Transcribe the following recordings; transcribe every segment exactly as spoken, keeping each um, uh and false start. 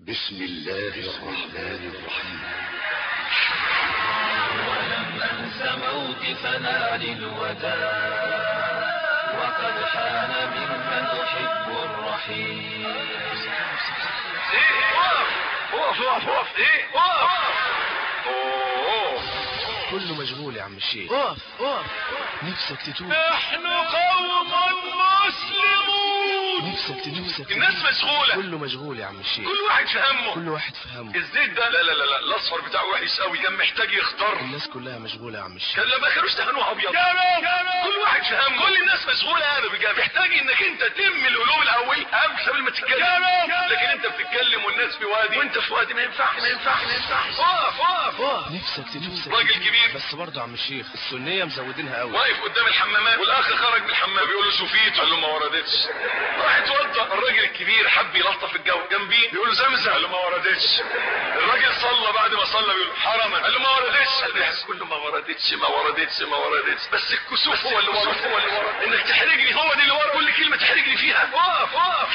بسم الله الرحمن الرحيم. ولم أنس موقفنا للوداع وقد حان ممن أحب الرحيل. ايه وقف وقف وقف وقف ايه وقف. اوه كله مشغول يا عم الشيخ. وقف وقف نفسك تتوب. نحن قوم مسلمون. نفسك تنفسك الناس مشغولة. كله مشغول يا عم الشيخ. كل واحد في همه. كل واحد في همه. الزيت ده لا لا لا لا الاصفر بتاعه وحش قوي، كان محتاج يختار. الناس كلها مشغولة يا عم الشيخ. كان لما كانوش دهنوها ابيض. كل واحد في همه. كل الناس مشغولة يا رجال. محتاج انك انت تلم القلوب الاول قبل ما تتكلم. لكن انت بتتكلم والناس في وادي وانت في وادي، ما ينفعش ما ينفعش ما ينفعش. وقف وقف وقف. نفسك تنفسك راجل كبير بس برضه يا عم الشيخ السنية مزودينها قوي. واقف قدام الحمامات والاخ خرج من الحمام بيقول له شوفيت، قال له ما وردتش. راح اتوضى الراجل الكبير حب يلطف الجو جنبيه بيقول له زمزم، قال له ما وردتش. الراجل صلى بعد ما صلى بيقول حرما، قال له ما وردتش. قال له كله ما وردتش ما وردتش ما وردتش، بس الكسوف هو اللي ورا هو اللي ورا انك تحرجني، هو دي اللي ورا. كل كلمه تحرجني فيها. وقف وقف.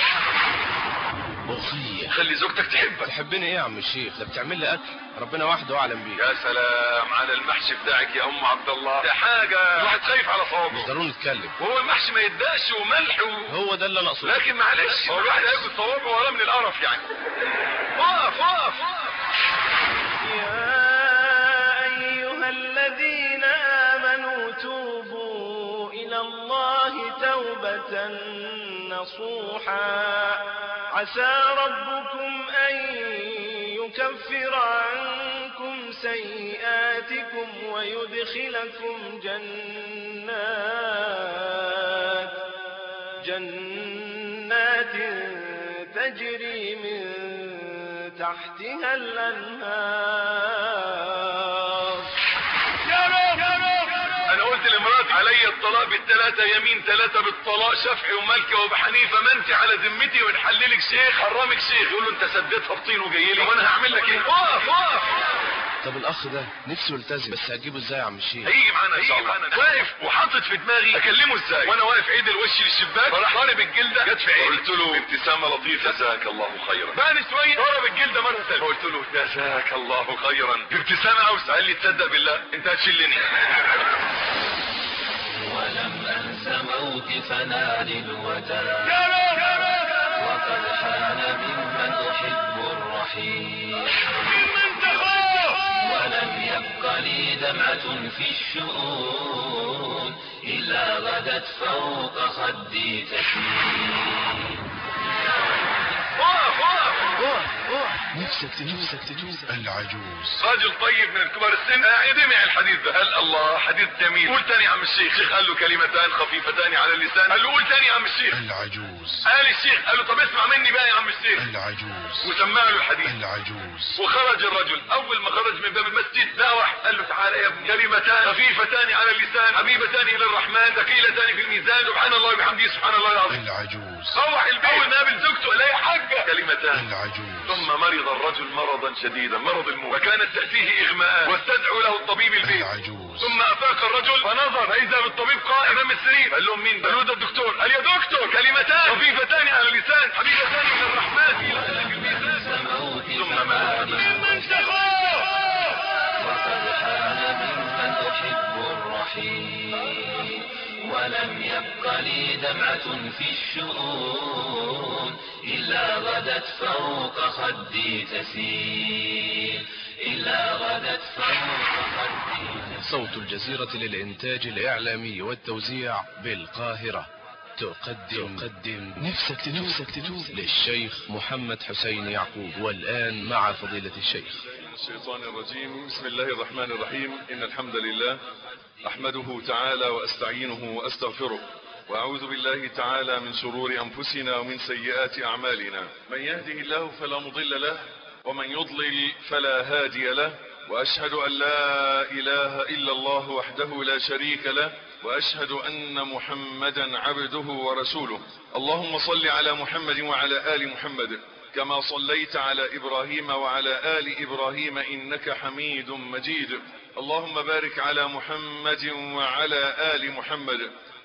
أخي خلي زوجتك تحبك. تحبني ايه يا عم الشيخ؟ ده بتعمل لي اكل ربنا وحده اعلم بيه. يا سلام على المحشي بتاعك يا ام عبد الله، ده حاجه الواحد خايف على مش صوابه. ضروري نتكلم. وهو المحشي ما يداش وملح و... هو ده اللي انا اقصده. لكن معلش هو الواحد هياكل صوابه وراه من القرف يعني. وقف وقف. يا أيها الذين آمنوا توبوا إلى الله توبة نصوحا عسى ربكم أن يكفر عنكم سيئاتكم ويدخلكم جنات جنات تجري من تحتها الأنهار. انا قلت لمراتي علي الطلاق بالثلاثه يمين، ثلاثه بالطلاق، شافعي ومالكي وابو حنيفه، ما انت على ذمتي ونحللك شيخ حرامك شيخ. يقول له انت سديتها بطين وجاي لي وانا هعمل لك ايه؟ وقف وقف. طب الاخ ده نفسه يلتزم بس هتجيبه ازاي يا عم الشيخ؟ هيجي معانا ان شاء الله. واقف وحاطط في دماغي اكلمه ازاي وانا واقف عيد الوش للشباك، فراح ضارب الجلده جت في عيني. قلت له ابتسامه لطيفه جزاك الله خيرا. بعد شويه ضرب الجلده مره ثانيه، قلت له جزاك الله خيرا بابتسامه اوسع. قال لي تصدق بالله انت هتشلني. ولم أنس موقفنا للوداع وقد حان ممن أحب الرحيل. ولم يبق لي دمعة في الشؤون إلا غدت فوق خدي تسيل. وقف وقف. نفسك نفسك تتوب. العجوز راجل طيب من كبار السن يدمع الحديث ده، قال الله حديث جميل. قول تاني يا عم الشيخ. الشيخ قال له كلمتان خفيفتان على اللسان، قال له قول تاني يا عم الشيخ. العجوز قال الشيخ قال له طب اسمع مني بقى يا عم الشيخ. العجوز وسمع له الحديث. العجوز وخرج الرجل، اول ما خرج من باب المسجد لا واحد قال له تعالى يا ابني، كلمتان خفيفتان على اللسان حبيبتان الى الرحمن ثقيلتان في الميزان سبحان الله وبحمده سبحان الله العظيم. العجوز روح البيت اول ما قابل زوجته لا يا حاجه كلمتان. العجوز ثم مرض الرجل مرضا شديدا مرض الموت، وكانت تأتيه إغماءات واستدعوا له الطبيب البيت. العجوز ثم أفاق الرجل فنظر فإذا بالطبيب قائم أمام السرير. قال لهم مين ده؟ قالوا ده الدكتور. قال يا دكتور كلمتان خفيفتان على اللسان حبيبتان من الرحمن في الميزان. ثم مات. وقد حان ممن أحب الرحيل. ولم يبق لي دمعة في الشؤون إلا غدت فوق خدي تسيل إلا غدت فوق خدي تسيل. صوت الجزيرة للإنتاج الإعلامي والتوزيع بالقاهرة تقدم تقدم نفسك نفسك تتوب للشيخ محمد حسين يعقوب. والآن مع فضيلة الشيخ. الشيطان الرجيم. بسم الله الرحمن الرحيم. إن الحمد لله أحمده تعالى وأستعينه وأستغفره، وأعوذ بالله تعالى من شرور أنفسنا ومن سيئات أعمالنا. من يهده الله فلا مضل له ومن يضلل فلا هادي له، وأشهد أن لا إله إلا الله وحده لا شريك له، وأشهد أن محمدا عبده ورسوله. اللهم صل على محمد وعلى آل محمد كما صليت على إبراهيم وعلى آل إبراهيم إنك حميد مجيد. اللهم بارك على محمد وعلى آل محمد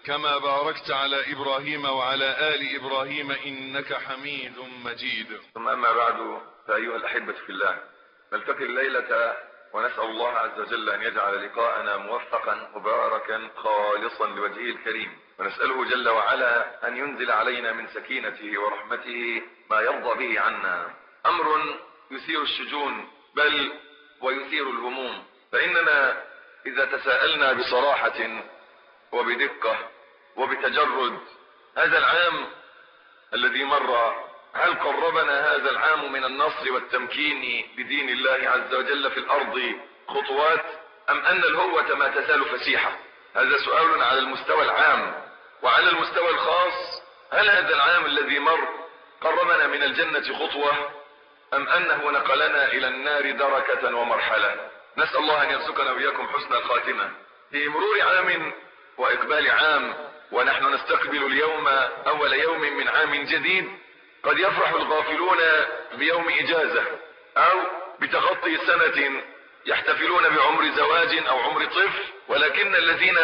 كما باركت على إبراهيم وعلى آل إبراهيم إنك حميد مجيد. ثم أما بعد، فأيها الأحبة في الله، نلتقي الليلة ونسأل الله عز وجل أن يجعل لقاءنا موفقا مباركا خالصا لوجهه الكريم، ونسأله جل وعلا أن ينزل علينا من سكينته ورحمته ما يرضى به عنا. أمر يثير الشجون بل ويثير الهموم، فإننا إذا تساءلنا بصراحة وبدقة وبتجرد، هذا العام الذي مر هل قربنا هذا العام من النصر والتمكين بدين الله عز وجل في الأرض خطوات، أم أن الهوة ما تزال فسيحة؟ هذا سؤال على المستوى العام. وعلى المستوى الخاص، هل هذا العام الذي مر قربنا من الجنة خطوة، أم أنه نقلنا إلى النار دركة ومرحلة؟ نسأل الله أن يرزقنا وإياكم حسن الخاتمة في مرور عام وإقبال عام، ونحن نستقبل اليوم أول يوم من عام جديد. قد يفرح الغافلون بيوم إجازة أو بتخطي سنة يحتفلون بعمر زواج أو عمر طفل، ولكن الذين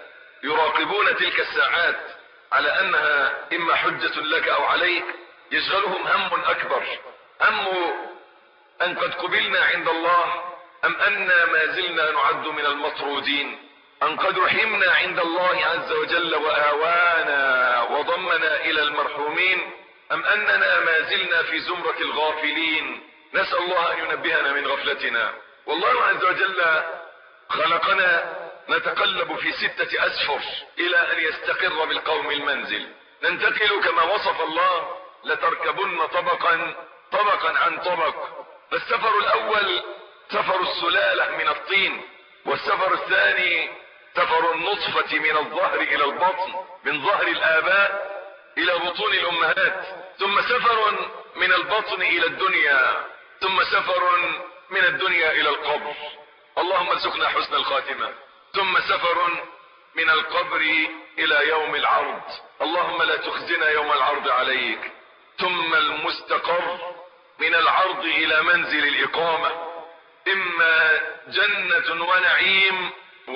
يراقبون تلك الساعات على أنها إما حجة لك أو عليك يشغلهم هم أكبر، هم أن قد قبلنا عند الله، أم أننا ما زلنا نعد من المطرودين، أن قد رحمنا عند الله عز وجل وآوانا وضمنا إلى المرحومين، أم أننا ما زلنا في زمرة الغافلين. نسأل الله أن ينبهنا من غفلتنا. والله عز وجل خلقنا نتقلب في ستة أسفر إلى أن يستقر بالقوم المنزل. ننتقل كما وصف الله: لتركبن طبقا طبقا عن طبق. فالسفر الأول سفر السلالة من الطين، والسفر الثاني سفر النطفة من الظهر إلى البطن، من ظهر الآباء إلى بطون الأمهات، ثم سفر من البطن إلى الدنيا، ثم سفر من الدنيا إلى القبر. اللهم ارزقنا حسن الخاتمة. ثم سفر من القبر إلى يوم العرض، اللهم لا تخزنا يوم العرض عليك. ثم المستقر من العرض إلى منزل الإقامة، إما جنة ونعيم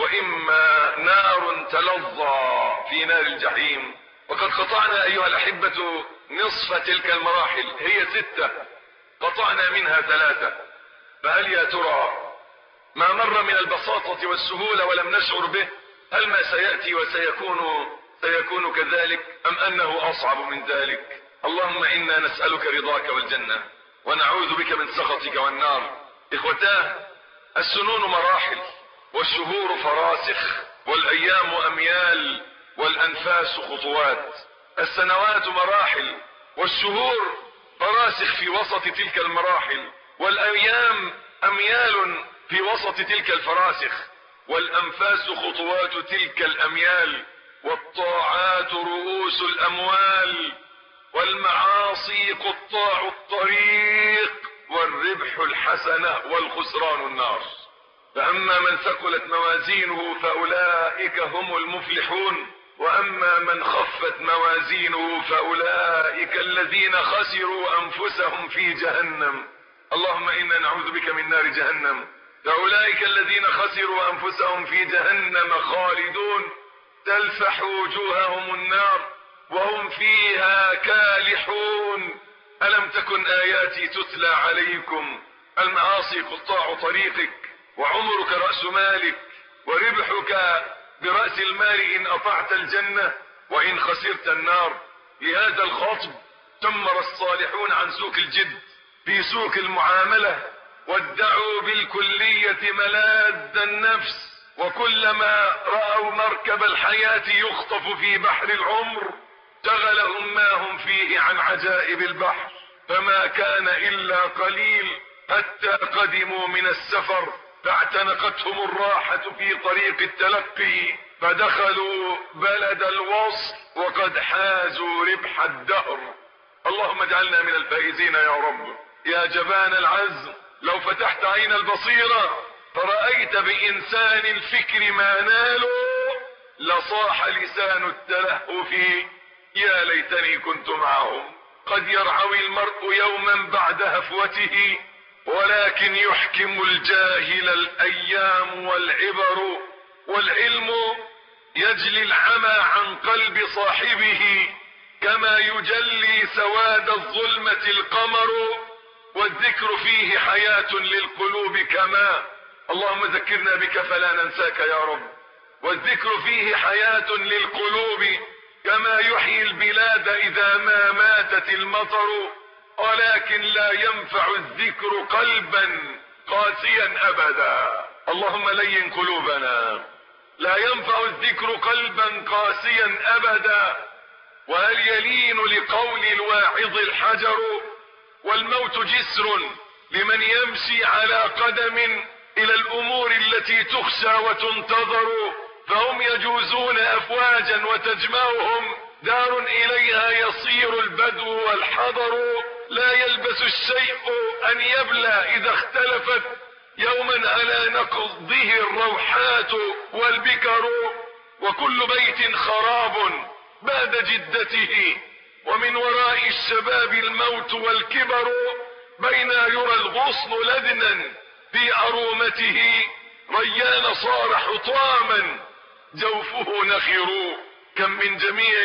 وإما نار تلظى في نار الجحيم. وقد قطعنا أيها الأحبة نصف تلك المراحل، هي ستة، قطعنا منها ثلاثة. فهل يا ترى ما مر من البساطة والسهولة ولم نشعر به، هل ما سيأتي وسيكون سيكون كذلك، أم أنه أصعب من ذلك؟ اللهم إنا نسألك رضاك والجنة، ونعوذ بك من سخطك والنار. إخوتاه، السنون مراحل، والشهور فراسخ، والأيام أميال، والأنفاس خطوات. السنوات مراحل، والشهور فراسخ في وسط تلك المراحل، والأيام أميال في وسط تلك الفراسخ، والأنفاس خطوات تلك الأميال، والطاعات رؤوس الأموال، والمعاصي قطاع الطريق، والربح الحسنة والخسران النار. فأما من ثقلت موازينه فأولئك هم المفلحون، وأما من خفت موازينه فأولئك الذين خسروا أنفسهم في جهنم. اللهم إنا نعوذ بك من نار جهنم. فأولئك الذين خسروا أنفسهم في جهنم خالدون، تلفح وجوههم النار وهم فيها كالحون. ألم تكن آياتي تتلى عليكم؟ المعاصي قطاع طريقك، وعمرك رأس مالك، وربحك برأس المال إن أطعت الجنة وإن خسرت النار. لهذا الخطب تمر الصالحون عن سوق الجد في سوق المعاملة، وادعوا بالكلية ملاذ النفس، وكلما رأوا مركب الحياة يخطف في بحر العمر شغلهم ما هم فيه عن عجائب البحر، فما كان إلا قليل حتى قدموا من السفر فاعتنقتهم الراحة في طريق التلقي، فدخلوا بلد الوصل وقد حازوا ربح الدهر. اللهم اجعلنا من الفائزين يا رب. يا جبان العزم، لو فتحت عين البصيرة فرأيت بإنسان الفكر ما نالوا لصاح لسان التلهف يا ليتني كنت معهم. قد يرعوي المرء يوما بعد هفوته، ولكن يحكم الجاهل الأيام والعبر. والعلم يجلي العمى عن قلب صاحبه كما يجلي سواد الظلمة القمر، والذكر فيه حياة للقلوب كما، اللهم ذكرنا بك فلا ننساك يا رب. والذكر فيه حياة للقلوب كما يحيي البلاد إذا ما ماتت المطر، ولكن لا ينفع الذكر قلبا قاسيا أبدا. اللهم لين قلوبنا. لا ينفع الذكر قلبا قاسيا أبدا. وهل يلين لقول الواعظ الحجر؟ والموت جسر لمن يمشي على قدم إلى الأمور التي تخشى وتنتظر، فهم يجوزون أفواجا وتجمعهم دار إليها يصير البدو والحضر. لا يلبس الشيء أن يبلى إذا اختلفت يوما على نقضه الروحات والبكر، وكل بيت خراب بعد جدته، ومن وراء الشباب الموت والكبر، بين يرى الغصن لدنا في أرومته، ريان صار حطاما جوفه نخر. كم من جميع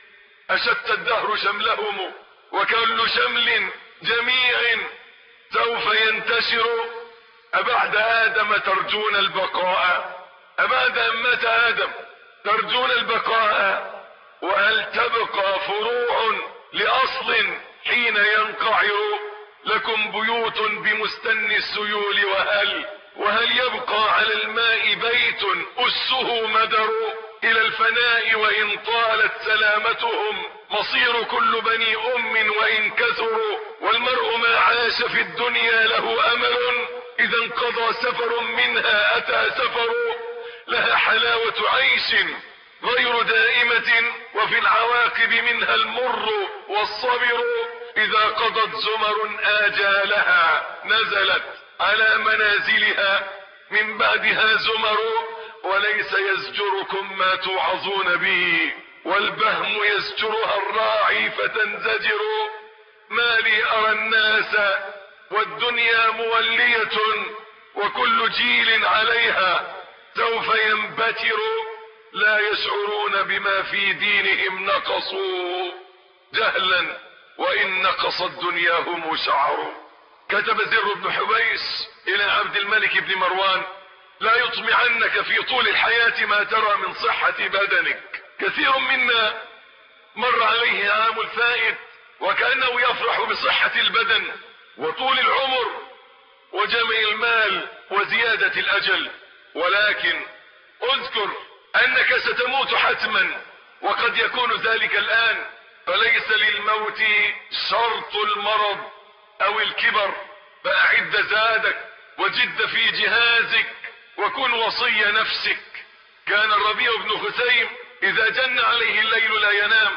أشت الدهر شملهم، وكل شمل جميع سوف ينتشر. أبعد آدم ترجون البقاء؟ أبعد أمة آدم ترجون البقاء؟ وهل تبقى فروع لأصل حين ينقعر؟ لكم بيوت بمستن السيول، وهل وهل يبقى على الماء بيت أسه مدر؟ إلى الفناء وإن طالت سلامتهم مصير كل بني أم وإن كثروا. والمرء ما عاش في الدنيا له أمل، إذا انقضى سفر منها أتى سفر. لها حلاوة عيش غير دائمة، وفي العواقب منها المر والصبر. إذا قضت زمر آجالها نزلت على منازلها، من بعدها زمر. وليس يزجركم ما توعظون به، والبهم يزجرها الراعي فتنزجر. ما لي أرى الناس والدنيا مولية، وكل جيل عليها سوف ينبتر. لا يشعرون بما في دينهم نقصوا جهلا، وإن نقصت دنياهم شعروا. كتب زر بن حبيس إلى عبد الملك بن مروان: لا يطمعنك في طول الحياة ما ترى من صحة بدنك. كثير منا مر عليه عام الفائت وكأنه يفرح بصحة البدن وطول العمر وجمع المال وزيادة الأجل، ولكن اذكر أنك ستموت حتما، وقد يكون ذلك الآن. فليس للموت شرط المرض أو الكبر، فأعد زادك وجد في جهازك وكن وصي نفسك. كان الربيع بن خثيم إذا جن عليه الليل لا ينام،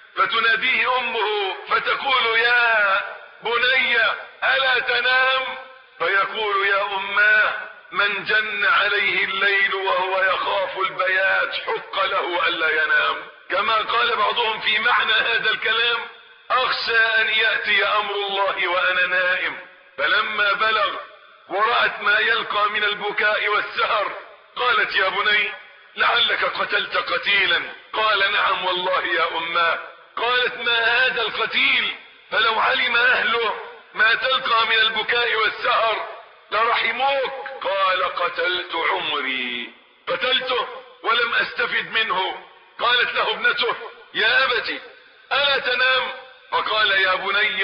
فتناديه أمه فتقول: يا بني ألا تنام؟ فيقول: يا أماه، من جن عليه الليل وهو يخاف البيات حق له ألا ينام. كما قال بعضهم في معنى هذا الكلام: أخشى أن يأتي أمر الله وأنا نائم. فلما بلغ ورأت ما يلقى من البكاء والسهر قالت: يا بني لعلك قتلت قتيلا. قال: نعم والله يا أماه. قالت: ما هذا القتيل؟ فلو علم أهله ما تلقى من البكاء والسهر لرحموك. قال: قتلت عمري، قتلته ولم أستفد منه. قالت له ابنته: يا أبتي ألا تنام؟ فقال: يا بني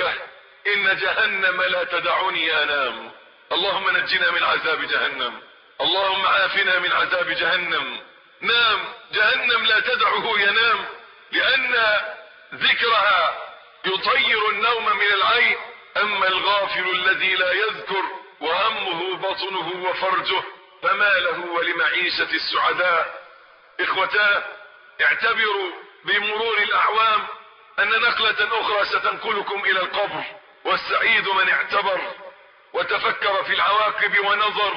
إن جهنم لا تدعني أنام. اللهم نجنا من عذاب جهنم، اللهم عافنا من عذاب جهنم. نام، جهنم لا تدعه ينام، لأن ذكرها يطير النوم من العين. أما الغافل الذي لا يذكر وهمه بطنه وفرجه فما له ولمعيشة السعداء. إخوتاه، اعتبروا بمرور الأعوام أن نقلة أخرى ستنقلكم إلى القبر، والسعيد من اعتبر وتفكر في العواقب ونظر.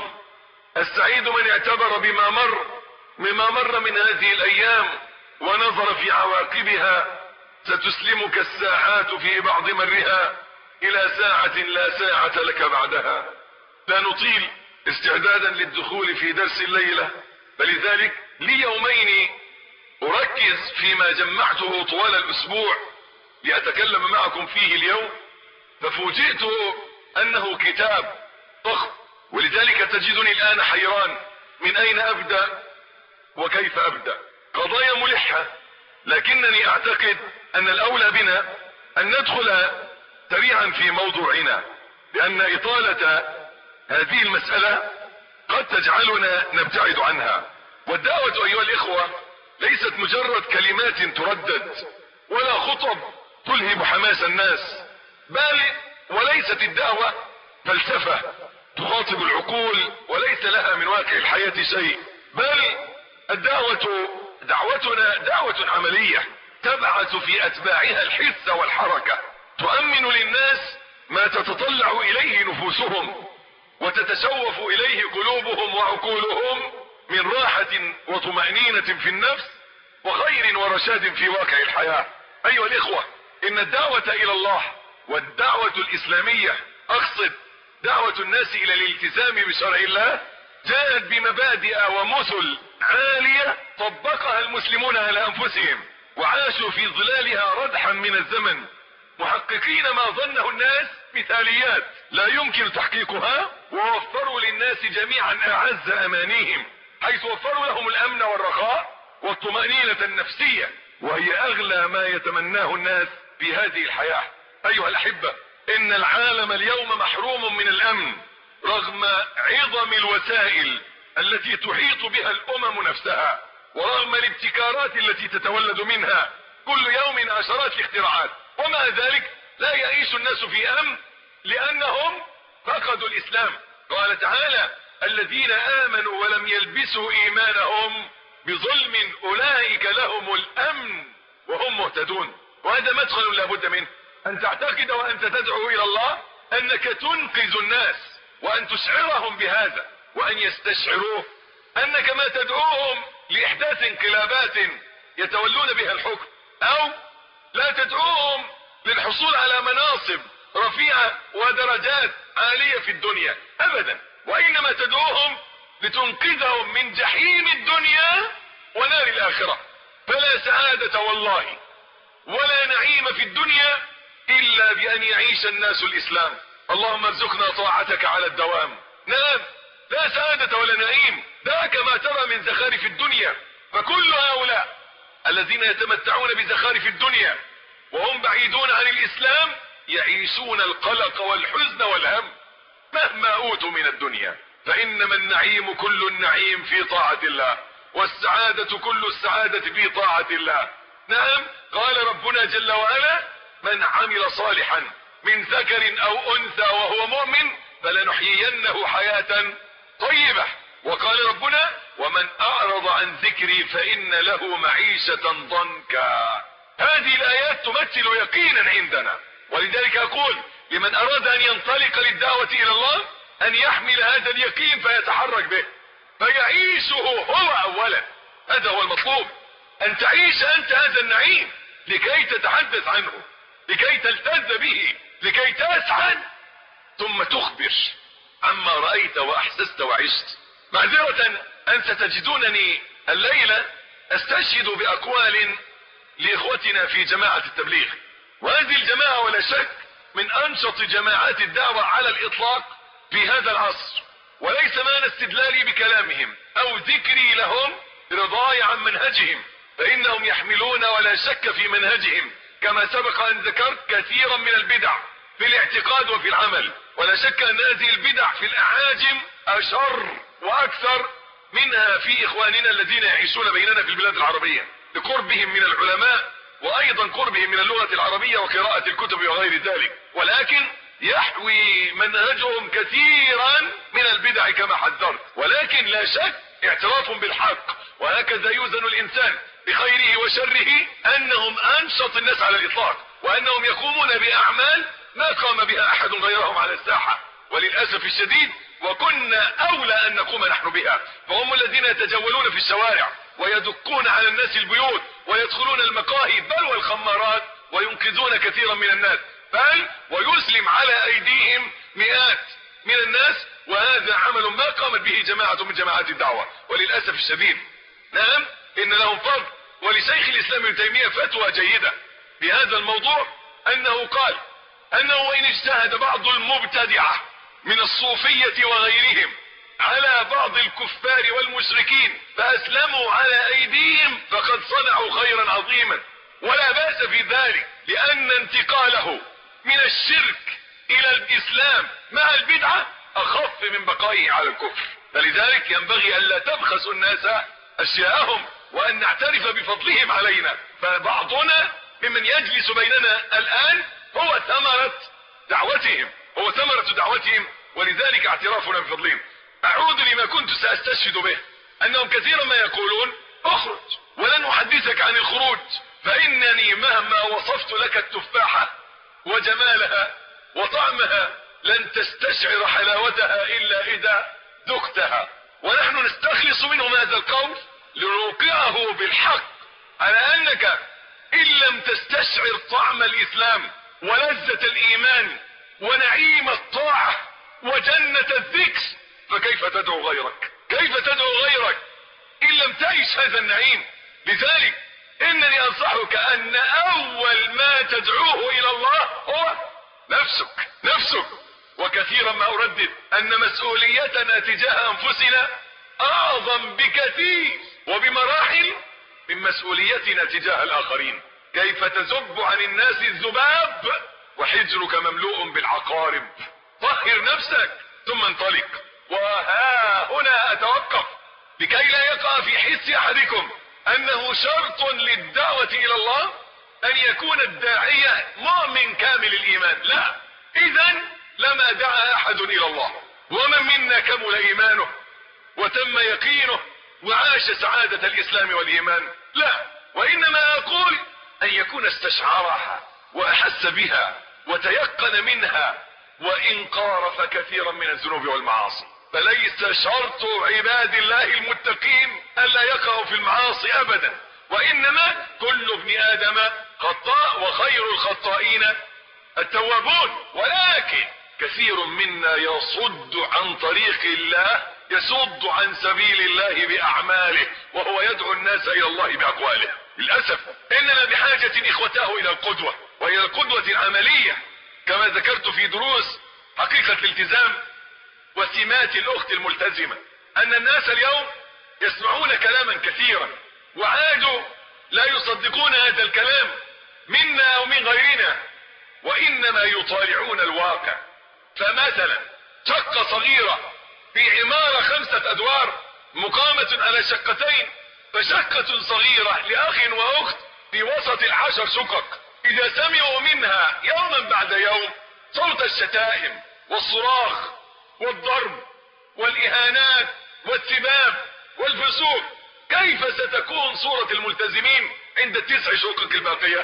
السعيد من اعتبر بما مر مما مر من هذه الأيام ونظر في عواقبها. ستسلمك الساعات في بعض مرها إلى ساعة لا ساعة لك بعدها. لا نطيل استعدادا للدخول في درس الليلة، فلذلك لي يومين اركز فيما جمعته طوال الاسبوع لاتكلم معكم فيه اليوم، ففوجئت انه كتاب ضخم، ولذلك تجدني الان حيران من اين ابدأ وكيف ابدأ. قضايا ملحة، لكنني اعتقد ان الاولى بنا ان ندخل سريعا في موضوعنا، لان اطالة هذه المسألة قد تجعلنا نبتعد عنها. والدعوة ايها الاخوة ليست مجرد كلمات تردد ولا خطب تلهب حماس الناس، بل وليست الدعوة فلسفة تخاطب العقول وليس لها من واقع الحياة شيء، بل الدعوة دعوتنا دعوة عملية تبعث في اتباعها الحس والحركة، تؤمن للناس ما تتطلع اليه نفوسهم وتتشوف اليه قلوبهم وعقولهم من راحة وطمأنينة في النفس وخير ورشاد في واقع الحياة. ايها الاخوة، ان الدعوة الى الله والدعوة الاسلامية، اقصد دعوة الناس الى الالتزام بشرع الله، جاءت بمبادئ ومثل عالية طبقها المسلمون على انفسهم وعاشوا في ظلالها ردحا من الزمن، محققين ما ظنه الناس مثاليات لا يمكن تحقيقها، ووفروا للناس جميعا اعز امانيهم، حيث وفروا لهم الامن والرخاء والطمأنينة النفسية، وهي اغلى ما يتمناه الناس في هذه الحياة. ايها الاحبة، ان العالم اليوم محروم من الامن رغم عظم الوسائل التي تحيط بها الامم نفسها، ورغم الابتكارات التي تتولد منها كل يوم عشرات الاختراعات، ومع ذلك لا يعيش الناس في امن لانهم فقدوا الاسلام. قال تعالى: الذين امنوا ولم يلبسوا ايمانهم بظلم اولئك لهم الامن وهم مهتدون. وهذا مدخل لابد منه، ان تعتقد وانت تدعو الى الله انك تنقذ الناس، وان تشعرهم بهذا، وان يستشعروه انك ما تدعوهم لاحداث انقلابات يتولون بها الحكم، او لا تدعوهم للحصول على مناصب رفيعة ودرجات عالية في الدنيا ابدا، وانما تدعوهم لتنقذهم من جحيم الدنيا ونار الاخرة. فلا سعادة والله ولا نعيم في الدنيا الا بان يعيش الناس الاسلام. اللهم ارزقنا طاعتك على الدوام. نعم، لا سعادة ولا نعيم، ذاك ما ترى من زخارف الدنيا، فكل هؤلاء الذين يتمتعون بزخارف الدنيا وهم بعيدون عن الاسلام يعيشون القلق والحزن والهم مهما اوتوا من الدنيا، فانما النعيم كل النعيم في طاعة الله، والسعادة كل السعادة في طاعة الله. نعم، قال ربنا جل وعلا: من عمل صالحا من ذكر او انثى وهو مؤمن فلنحيينه حياة طيبة. وقال ربنا: ومن اعرض عن ذكري فان له معيشة ضنكا. هذه الايات تمثل يقينا عندنا، ولذلك اقول لمن اراد ان ينطلق للدعوة الى الله ان يحمل هذا اليقين فيتحرك به، فيعيشه هو اولا. هذا هو المطلوب، ان تعيش انت هذا النعيم لكي تتحدث عنه، لكي تلتذ به، لكي تسعد، ثم تخبر عما رأيت واحسست وعشت. معذرة ان ستجدونني الليلة استشهد باقوال لاخوتنا في جماعة التبليغ، وهذه الجماعة ولا شك من انشط جماعات الدعوة على الاطلاق في هذا العصر، وليس معنى استدلالي بكلامهم او ذكري لهم رضاي عن منهجهم، فانهم يحملون ولا شك في منهجهم كما سبق ان ذكرت كثيرا من البدع في الاعتقاد وفي العمل، ولا شك ان هذه البدع في الاعاجم اشر واكثر منها في اخواننا الذين يعيشون بيننا في البلاد العربية لقربهم من العلماء، وايضا قربهم من اللغة العربية وقراءة الكتب وغير ذلك، ولكن يحوي منهجهم كثيرا من البدع كما حذرت. ولكن لا شك اعتراف بالحق، وهكذا يوزن الانسان بخيره وشره، انهم انشط الناس على الاطلاق، وانهم يقومون باعمال ما قام بها احد غيرهم على الساحة، وللاسف الشديد وكنا اولى ان نقوم نحن بها. فهم الذين يتجولون في الشوارع ويدقون على الناس البيوت ويدخلون المقاهي بل والخمارات وينقذون كثيرا من الناس، بل ويسلم على ايديهم مئات من الناس، وهذا عمل ما قامت به جماعة من جماعات الدعوة وللاسف الشديد. نعم، ان لهم فضل ولشيخ الاسلام ابن تيمية فتوى جيدة في هذا الموضوع، انه قال انه وان اجتهد بعض المبتدعة من الصوفية وغيرهم على بعض الكفار والمشركين فاسلموا على ايديهم فقد صنعوا خيرا عظيما، ولا بأس في ذلك، لان انتقاله من الشرك الى الاسلام مع البدعة اخف من بقائه على الكفر. فلذلك ينبغي ان لا تبخس الناس اشياءهم وان نعترف بفضلهم علينا. فبعضنا ممن يجلس بيننا الان هو ثمرة دعوتهم هو ثمرة دعوتهم ولذلك اعترافنا بفضلهم. اعود لما كنت ساستشهد به، انهم كثيرا ما يقولون اخرج، ولن احدثك عن الخروج، فانني مهما وصفت لك التفاحة وجمالها وطعمها لن تستشعر حلاوتها الا اذا ذقتها. ونحن نستخلص منهم هذا القول لنوقعه بالحق على انك ان لم تستشعر طعم الاسلام ولذة الايمان ونعيم الطاعة وجنة الذكر فكيف تدعو غيرك؟ كيف تدعو غيرك ان لم تعيش هذا النعيم؟ لذلك انني انصحك ان اول ما تدعوه الى الله هو نفسك نفسك. وكثيرا ما اردد ان مسؤوليتنا تجاه انفسنا اعظم بكثير وبمراحل من مسؤوليتنا تجاه الاخرين. كيف تذب عن الناس الذباب وحجرك مملوء بالعقارب؟ طهر نفسك ثم انطلق. وها هنا اتوقف لكي لا يقع في حس احدكم انه شرط للدعوة الى الله ان يكون الداعية مؤمن كامل الايمان. لا، اذا لما دعا احد الى الله. ومن منا كمل ايمانه وتم يقينه وعاش سعادة الاسلام والايمان؟ لا، وانما اقول ان يكون استشعرها واحس بها وتيقن منها وان قارف كثيرا من الذنوب والمعاصي. فليس شرط عباد الله المتقين الا يقعوا في المعاصي ابدا، وانما كل ابن ادم خطاء وخير الخطائين التوابون. ولكن كثير منا يصد عن طريق الله، يصد عن سبيل الله باعماله وهو يدعو الناس الى الله باقواله. للاسف اننا بحاجة اخوتاه الى القدوة والى القدوة العملية، كما ذكرت في دروس حقيقة الالتزام وسمات الاخت الملتزمة، ان الناس اليوم يسمعون كلاما كثيرا وعادوا لا يصدقون هذا الكلام منا ومن غيرنا، وانما يطالعون الواقع. فمثلا شقة صغيرة في عمارة خمسة ادوار مقامة على شقتين، فشقة صغيرة لاخ واخت في وسط العشر شقق اذا سمعوا منها يوما بعد يوم صوت الشتائم والصراخ والضرب والاهانات والسباب والفسوق، كيف ستكون صورة الملتزمين عند التسع شقق الباقية؟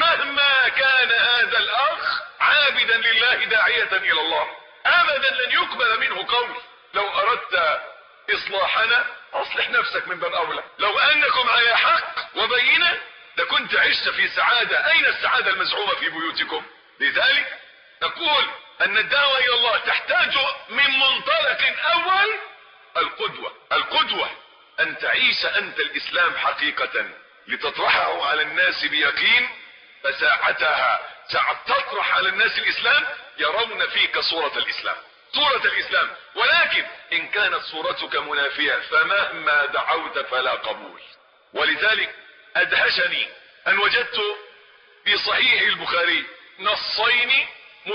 مهما كان هذا الاخ عابدا لله داعية الى الله ابدا لن يقبل منه قول. لو اردت اصلاحنا اصلح نفسك من باب اولى. لو انكم على حق وبينة لكنت عشت في سعادة. اين السعادة المزعومة في بيوتكم؟ لذلك نقول ان الدعوة الى الله تحتاج من منطلق اول القدوة. القدوة ان تعيش انت الاسلام حقيقة لتطرحه على الناس بيقين، فساعتها ساعة تطرح على الناس الاسلام يرون فيك صورة الاسلام صورة الاسلام. ولكن ان كانت صورتك منافية فمهما دعوت فلا قبول. ولذلك ادهشني ان وجدت في صحيح البخاري نصين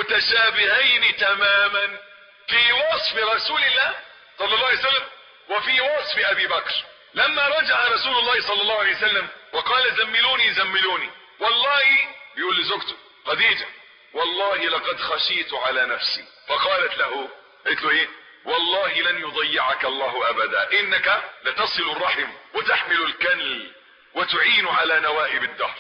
متشابهين تماما في وصف رسول الله صلى الله عليه وسلم وفي وصف ابي بكر. لما رجع رسول الله صلى الله عليه وسلم وقال زملوني زملوني، والله بيقول لزوجته خديجة والله لقد خشيت على نفسي، فقالت له قلت له ايه؟ والله لن يضيعك الله ابدا، انك لتصل الرحم وتحمل الكل وتعين على نوائب الدهر.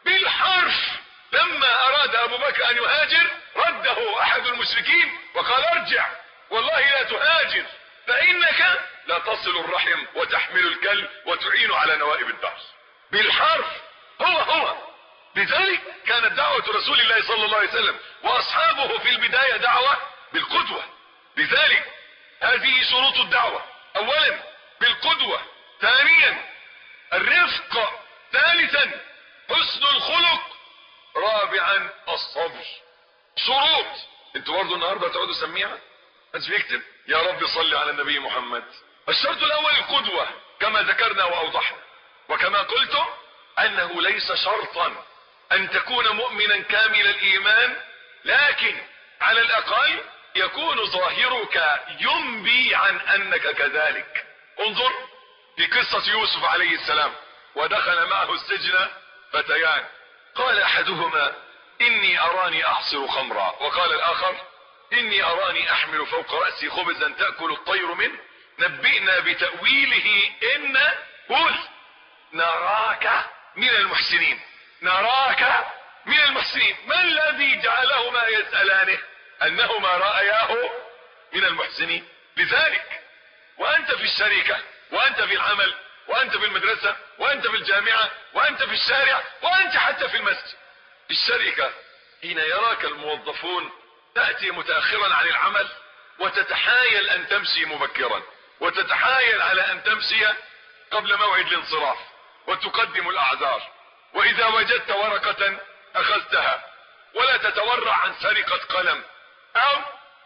بالحرف لما اراد ابو بكر ان يهاجر رده احد المشركين وقال ارجع والله لا تهاجر فانك لا تصل الرحم وتحمل الكل وتعين على نوائب الدهر. بالحرف هو هو. لذلك كانت دعوة رسول الله صلى الله عليه وسلم واصحابه في البداية دعوة بالقدوة. لذلك هذه شروط الدعوة، اولا بالقدوة، ثانيا الرفق ثالثا حسن الخلق. رابعا الصبر. شروط. انتوا برضه النهارده تقعدوا سميعه محدش بيكتب. يا رب صل على النبي محمد. الشرط الاول القدوه كما ذكرنا واوضحنا، وكما قلت انه ليس شرطا ان تكون مؤمنا كامل الايمان، لكن على الاقل يكون ظاهرك ينبي عن انك كذلك. انظر في قصة يوسف عليه السلام، ودخل معه السجن فتيان، قال احدهما اني اراني اعصر خمرا، وقال الاخر اني اراني احمل فوق رأسي خبزا تأكل الطير منه، نبئنا بتأويله ان قل نراك من المحسنين. نراك من المحسنين. ما الذي جعلهما يسألانه؟ انهما رأياه من المحسنين. لذلك وانت في الشركة، وانت في العمل، وانت في المدرسة، وانت في الجامعة، وانت في الشارع، وانت حتى في المسجد. في الشركة حين يراك الموظفون تأتي متأخرا عن العمل وتتحايل ان تمشي مبكرا، وتتحايل على ان تمشي قبل موعد الانصراف، وتقدم الاعذار، واذا وجدت ورقة اخذتها، ولا تتورع عن سرقة قلم، او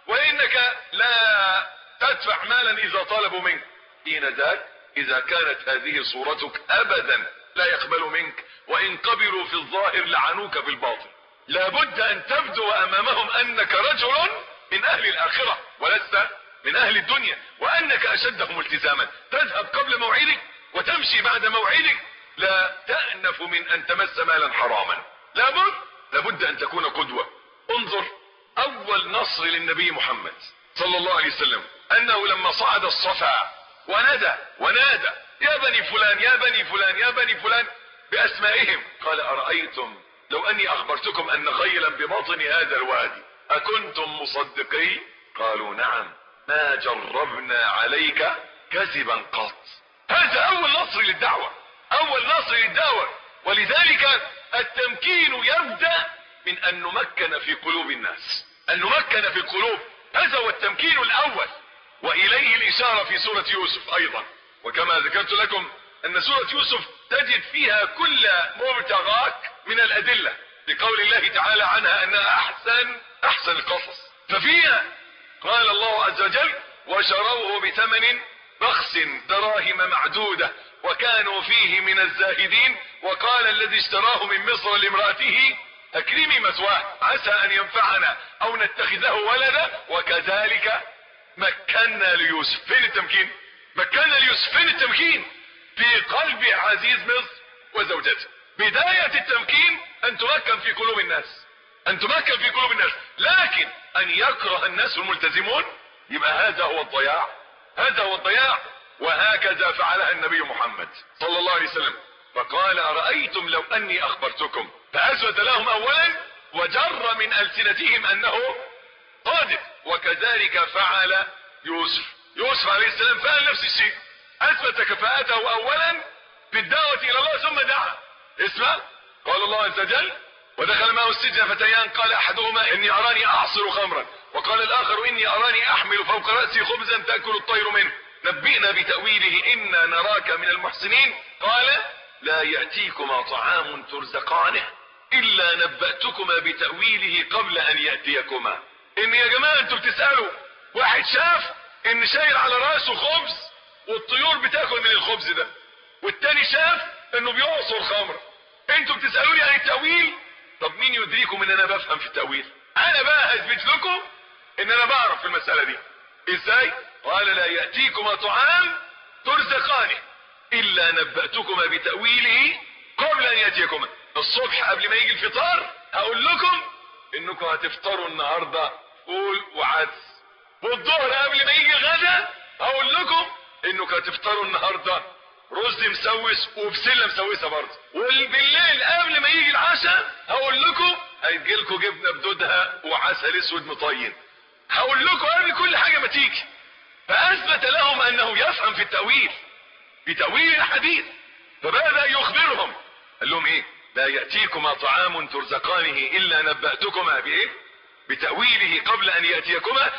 وانك لا تدفع مالا اذا طلبوا منك. حين ذاك اذا كانت هذه صورتك ابدا لا يقبل منك، وان قبلوا في الظاهر لعنوك في الباطن. لابد ان تبدو امامهم انك رجل من اهل الاخرة ولست من اهل الدنيا، وانك اشدهم التزاما. تذهب قبل موعدك وتمشي بعد موعدك، لا تأنف من ان تمس مالا حراما. لابد لابد ان تكون قدوة. انظر اول نصر للنبي محمد صلى الله عليه وسلم انه لما صعد الصفا ونادى ونادى يا بني فلان يا بني فلان يا بني فلان باسمائهم، قال ارايتم لو اني اخبرتكم ان غيلا بباطن هذا الوادي اكنتم مصدقي؟ قالوا نعم ما جربنا عليك كذبا قط. هذا اول نصر للدعوة، اول نصر للدعوة. ولذلك التمكين يبدأ من ان نمكن في قلوب الناس، ان نمكن في القلوب. هذا هو التمكين الاول، واليه الاشارة في سورة يوسف ايضا. وكما ذكرت لكم ان سورة يوسف تجد فيها كل مبتغاك من الادلة، لقول الله تعالى عنها انها احسن احسن القصص. ففيها قال الله عز وجل وشروه بثمن بخس دراهم معدودة وكانوا فيه من الزاهدين، وقال الذي اشتراه من مصر لامرأته اكرمي مثواه عسى ان ينفعنا او نتخذه ولدا وكذلك مكنا ليوسف. فين التمكين؟ مكنا ليوسف. فين التمكين؟ في قلب عزيز مصر وزوجته. بداية التمكين ان تمكن في قلوب الناس، ان تمكن في قلوب الناس. لكن ان يكره الناس الملتزمون يبقى هذا هو الضياع، هذا هو الضياع. وهكذا فعلها النبي محمد صلى الله عليه وسلم. فقال أرأيتم لو أني أخبرتكم، فأثبت لهم أولا وجر من ألسنتهم أنه صادق. وكذلك فعل يوسف. يوسف عليه السلام فعل نفس الشيء، أثبت كفاءته أولا في الدعوة إلى الله ثم دعا. اسمع قال الله عز وجل ودخل معه السجن فتيان قال أحدهما إني أراني أعصر خمرا، وقال الآخر إني أراني أحمل فوق رأسي خبزا تأكل الطير منه، نبئنا بتأويله إنا نراك من المحسنين. قال لا يأتيكما طعام ترزقانه إلا نبأتكما بتأويله قبل أن يأتيكما. إن يا جماعة أنتم بتسألوا واحد شاف إن شايل على رأسه خبز والطيور بتاكل من الخبز ده، والتاني شاف إنه بيعصر خمر. أنتم بتسألوني عن التأويل؟ طب مين يدريكم إن أنا بفهم في التأويل؟ أنا بقى هثبت لكم إن أنا بعرف في المسألة دي. إزاي؟ قال لا يأتيكما طعام ترزقانه إلا نبأتكما بتأويله قبل أن يأتيكما. الصبح قبل ما يجي الفطار هقول لكم إنكم هتفطروا النهاردة فول وعدس، والظهر قبل ما يجي الغداء هقول لكم إنكم هتفطروا النهاردة رز مسوس وبسلة مسوسة برضه، وبالليل قبل ما يجي العشاء هقول لكم هيجي لكم جبنة بدودها وعسل اسود مطين. هقول لكم قبل كل حاجة ما تيجي. فأثبت لهم أنه يفهم في التأويل، في تأويل الحديث. فبدأ يخبرهم قال لهم إيه؟ لا يأتيكما طعام ترزقانه إلا نبأتكما بإيه؟ بتأويله قبل أن يأتيكما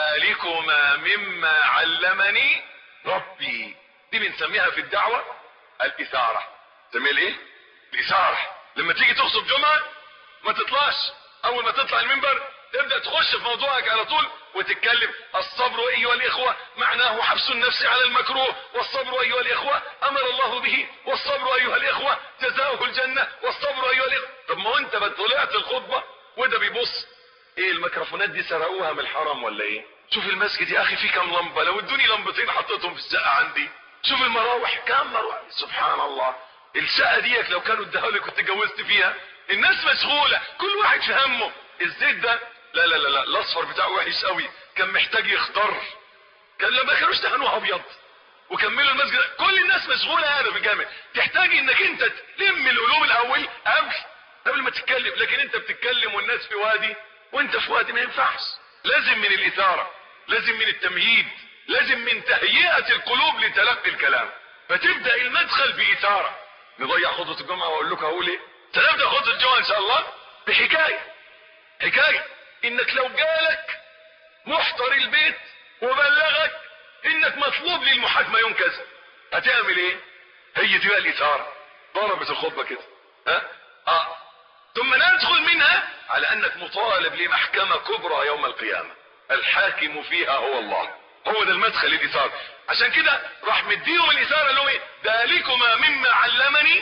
ذلكما مما علمني ربي. دي بنسميها في الدعوة الإثارة. سميها الإيه؟ الاثاره. لما تيجي تخطب جمعه ما تطلعش اول ما تطلع المنبر تبدا تخش في موضوعك على طول وتتكلم. الصبر ايها الاخوه معناه حبس النفس على المكروه، والصبر ايها الاخوه امر الله به، والصبر ايها الاخوه جزاؤه الجنه، والصبر ايها الاخوه. طب ما هو انت طلعت الخطبه وده بيبص ايه الميكروفونات دي سرقوها من الحرم ولا ايه؟ شوف المسجد يا اخي فيه كام لمبه، لو ادوني لمبتين حطيتهم في الشقه عندي. شوف المراوح كام مروحه، سبحان الله. الشقه ديك لو كانوا اداها لي كنت اتجوزت فيها. الناس مشغوله كل واحد في همه. الزيت ده لا لا لا لا الاصفر بتاعه وحش قوي، كان محتاج يخضر. كان لما كانوش دهنوها ابيض وكملوا المسجد. كل الناس مشغوله هنا في الجامع. تحتاج انك انت تلم القلوب الاول قبل قبل ما تتكلم. لكن انت بتتكلم والناس في وادي وانت في وادي، ما ينفعش. لازم من الاثاره، لازم من التمهيد، لازم من تهيئه القلوب لتلقي الكلام. فتبدا المدخل باثاره. نضيع خطبه الجمعه واقول لكم هقول ايه. سنبدا خطبه الجمعه ان شاء الله بحكايه. حكايه انك لو جالك محضر البيت وبلغك انك مطلوب للمحاكمه يوم كذا هتعمل ايه؟ هي دي بقى الاثاره. ضربت الخطبه كده ها اه ثم ندخل منها على انك مطالب لمحكمه كبرى يوم القيامه الحاكم فيها هو الله. هو ده المدخل الاثاره. عشان كده راح مديهم الاثاره اللي هو ايه؟ ذلكما مما علمني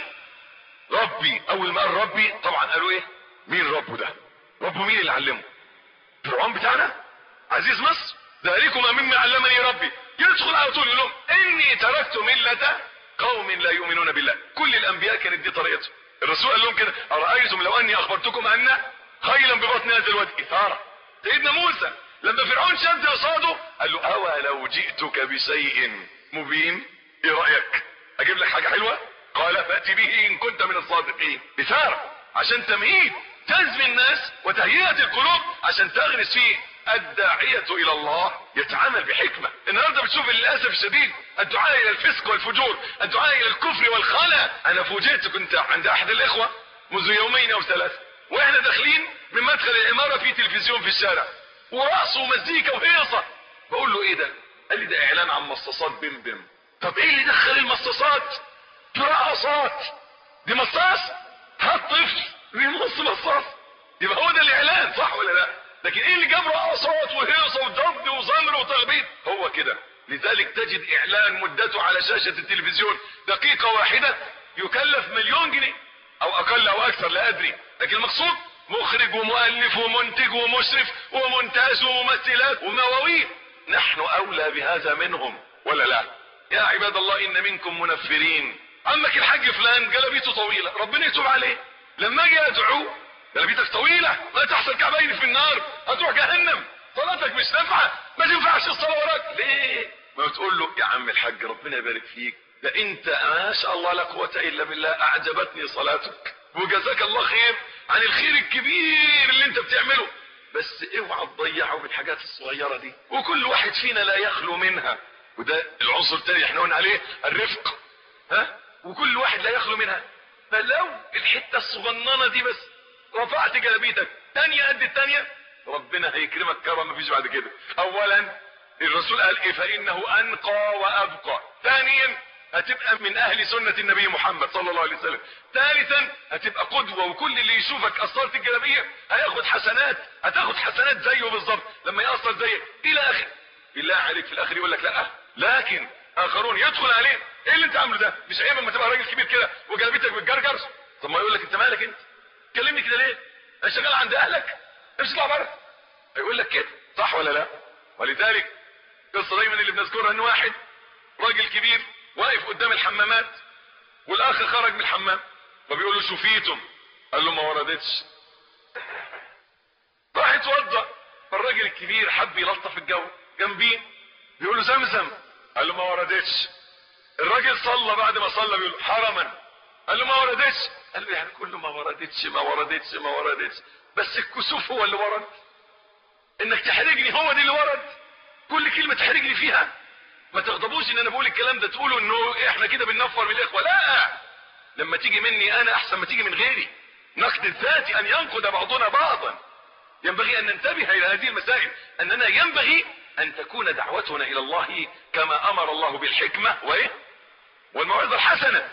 ربي. اول ما قال ربي طبعا قالوا ايه؟ مين ربه ده؟ ربه مين اللي علمه؟ فرعون بتاعنا عزيز مصر. ذلكما مما علمني ربي. يدخل على طول يقول لهم اني تركت مله قوم لا يؤمنون بالله. كل الانبياء كانت دي طريقتهم. الرسول قال لهم كده ارايتم لو اني اخبرتكم ان خيلا ببطن هذا الوادي. اثاره. سيدنا موسى لما فرعون شد قصاده قال له اولو جئتك بشيء مبين. ايه رايك اجيب لك حاجه حلوه؟ قال فات به ان كنت من الصادقين. اثاره عشان تمهيد جذب الناس وتهيئه القلوب عشان تغرس فيه الداعيه الى الله يتعامل بحكمه. النهارده بتشوف للاسف الشديد الدعاء الى الفسق والفجور، الدعاء الى الكفر والخلا. انا فوجئت كنت عند احد الاخوه منذ يومين او ثلاثه واحنا داخلين من مدخل العماره في تلفزيون في الشارع ورقص ومزيكا وهيصه. بقول له ايه ده؟ قال لي ده اعلان عن مصاصات بم بم. طب ايه اللي دخل المصاصات في رقصات؟ دي مصاص؟ هات طفل بيمص مصاص يبقى هو ده الاعلان، صح ولا لا؟ لكن ايه اللي جاب رقصات وهيصه وضرب وزمر وتخبيط؟ هو كده. لذلك تجد اعلان مدته على شاشه التلفزيون دقيقه واحده يكلف مليون جنيه او اقل او اكثر لا ادري. لكن المقصود مخرج ومؤلف ومنتج ومشرف ومونتاج وممثلات ومواويل. نحن اولى بهذا منهم ولا لا؟ يا عباد الله ان منكم منفرين. عمك الحاج فلان جلبيته طويله ربنا يتوب عليه. لما اجي ادعوه جلبيتك طويله لا تحصل كعبين في النار هتروح جهنم. صلاتك مش نافعه ما تنفعش الصلاه وراك. ليه؟ ما تقول له يا عم الحاج ربنا يبارك فيك ده انت ما شاء الله لا قوه الا بالله اعجبتني صلاتك وجزاك الله خير عن الخير الكبير اللي انت بتعمله، بس اوعى تضيعه بالحاجات الصغيره دي. وكل واحد فينا لا يخلو منها. وده العنصر الثاني احنا قلنا عليه الرفق. ها وكل واحد لا يخلو منها. فلو الحته الصغننه دي بس رفعت جلابيتك ثانيه قد الثانيه ربنا هيكرمك كرم مفيش بعد كده. اولا الرسول قال ايه؟ فانه انقى وابقى. ثانيا هتبقى من اهل سنة النبي محمد صلى الله عليه وسلم. ثالثا هتبقى قدوة وكل اللي يشوفك قصرت الجلابية هياخد حسنات، هتاخد حسنات زيه بالظبط لما يقصر زيك الى اخر. بالله عليك في الاخر يقول لك لا لكن اخرون يدخل عليه ايه اللي انت عامله ده؟ مش عيب اما تبقى راجل كبير كده وجلابيتك بتجرجر؟ طب ما يقول لك انت مالك انت؟ تكلمني كده ليه؟ انا شغال عند اهلك امشي اطلع بره. هيقول لك كده صح ولا لا؟ ولذلك قصه دايما اللي بنذكرها ان واحد راجل كبير واقف قدام الحمامات والاخ خرج من الحمام فبيقول له شوفيتم؟ قال له ما وردتش. راح يتوضا فالراجل الكبير حب يلطف الجو جنبيه بيقول له زمزم. قال له ما وردتش. الراجل صلى بعد ما صلى بيقول له حرما. قال له ما وردتش. قال له يعني كله ما وردتش ما وردتش ما وردتش بس الكسوف هو اللي ورد. انك تحرجني هو دي اللي ورد. كل كلمه تحرجني فيها. ما تغضبوش ان انا بقول الكلام ده تقولوا انه احنا كده بننفر بالاخوه. لا لما تيجي مني انا احسن ما تيجي من غيري. نقد الذات ان ينقد بعضنا بعضا. ينبغي ان ننتبه الى هذه المسائل اننا ينبغي ان تكون دعوتنا الى الله كما امر الله بالحكمه وايه والموعظه الحسنه.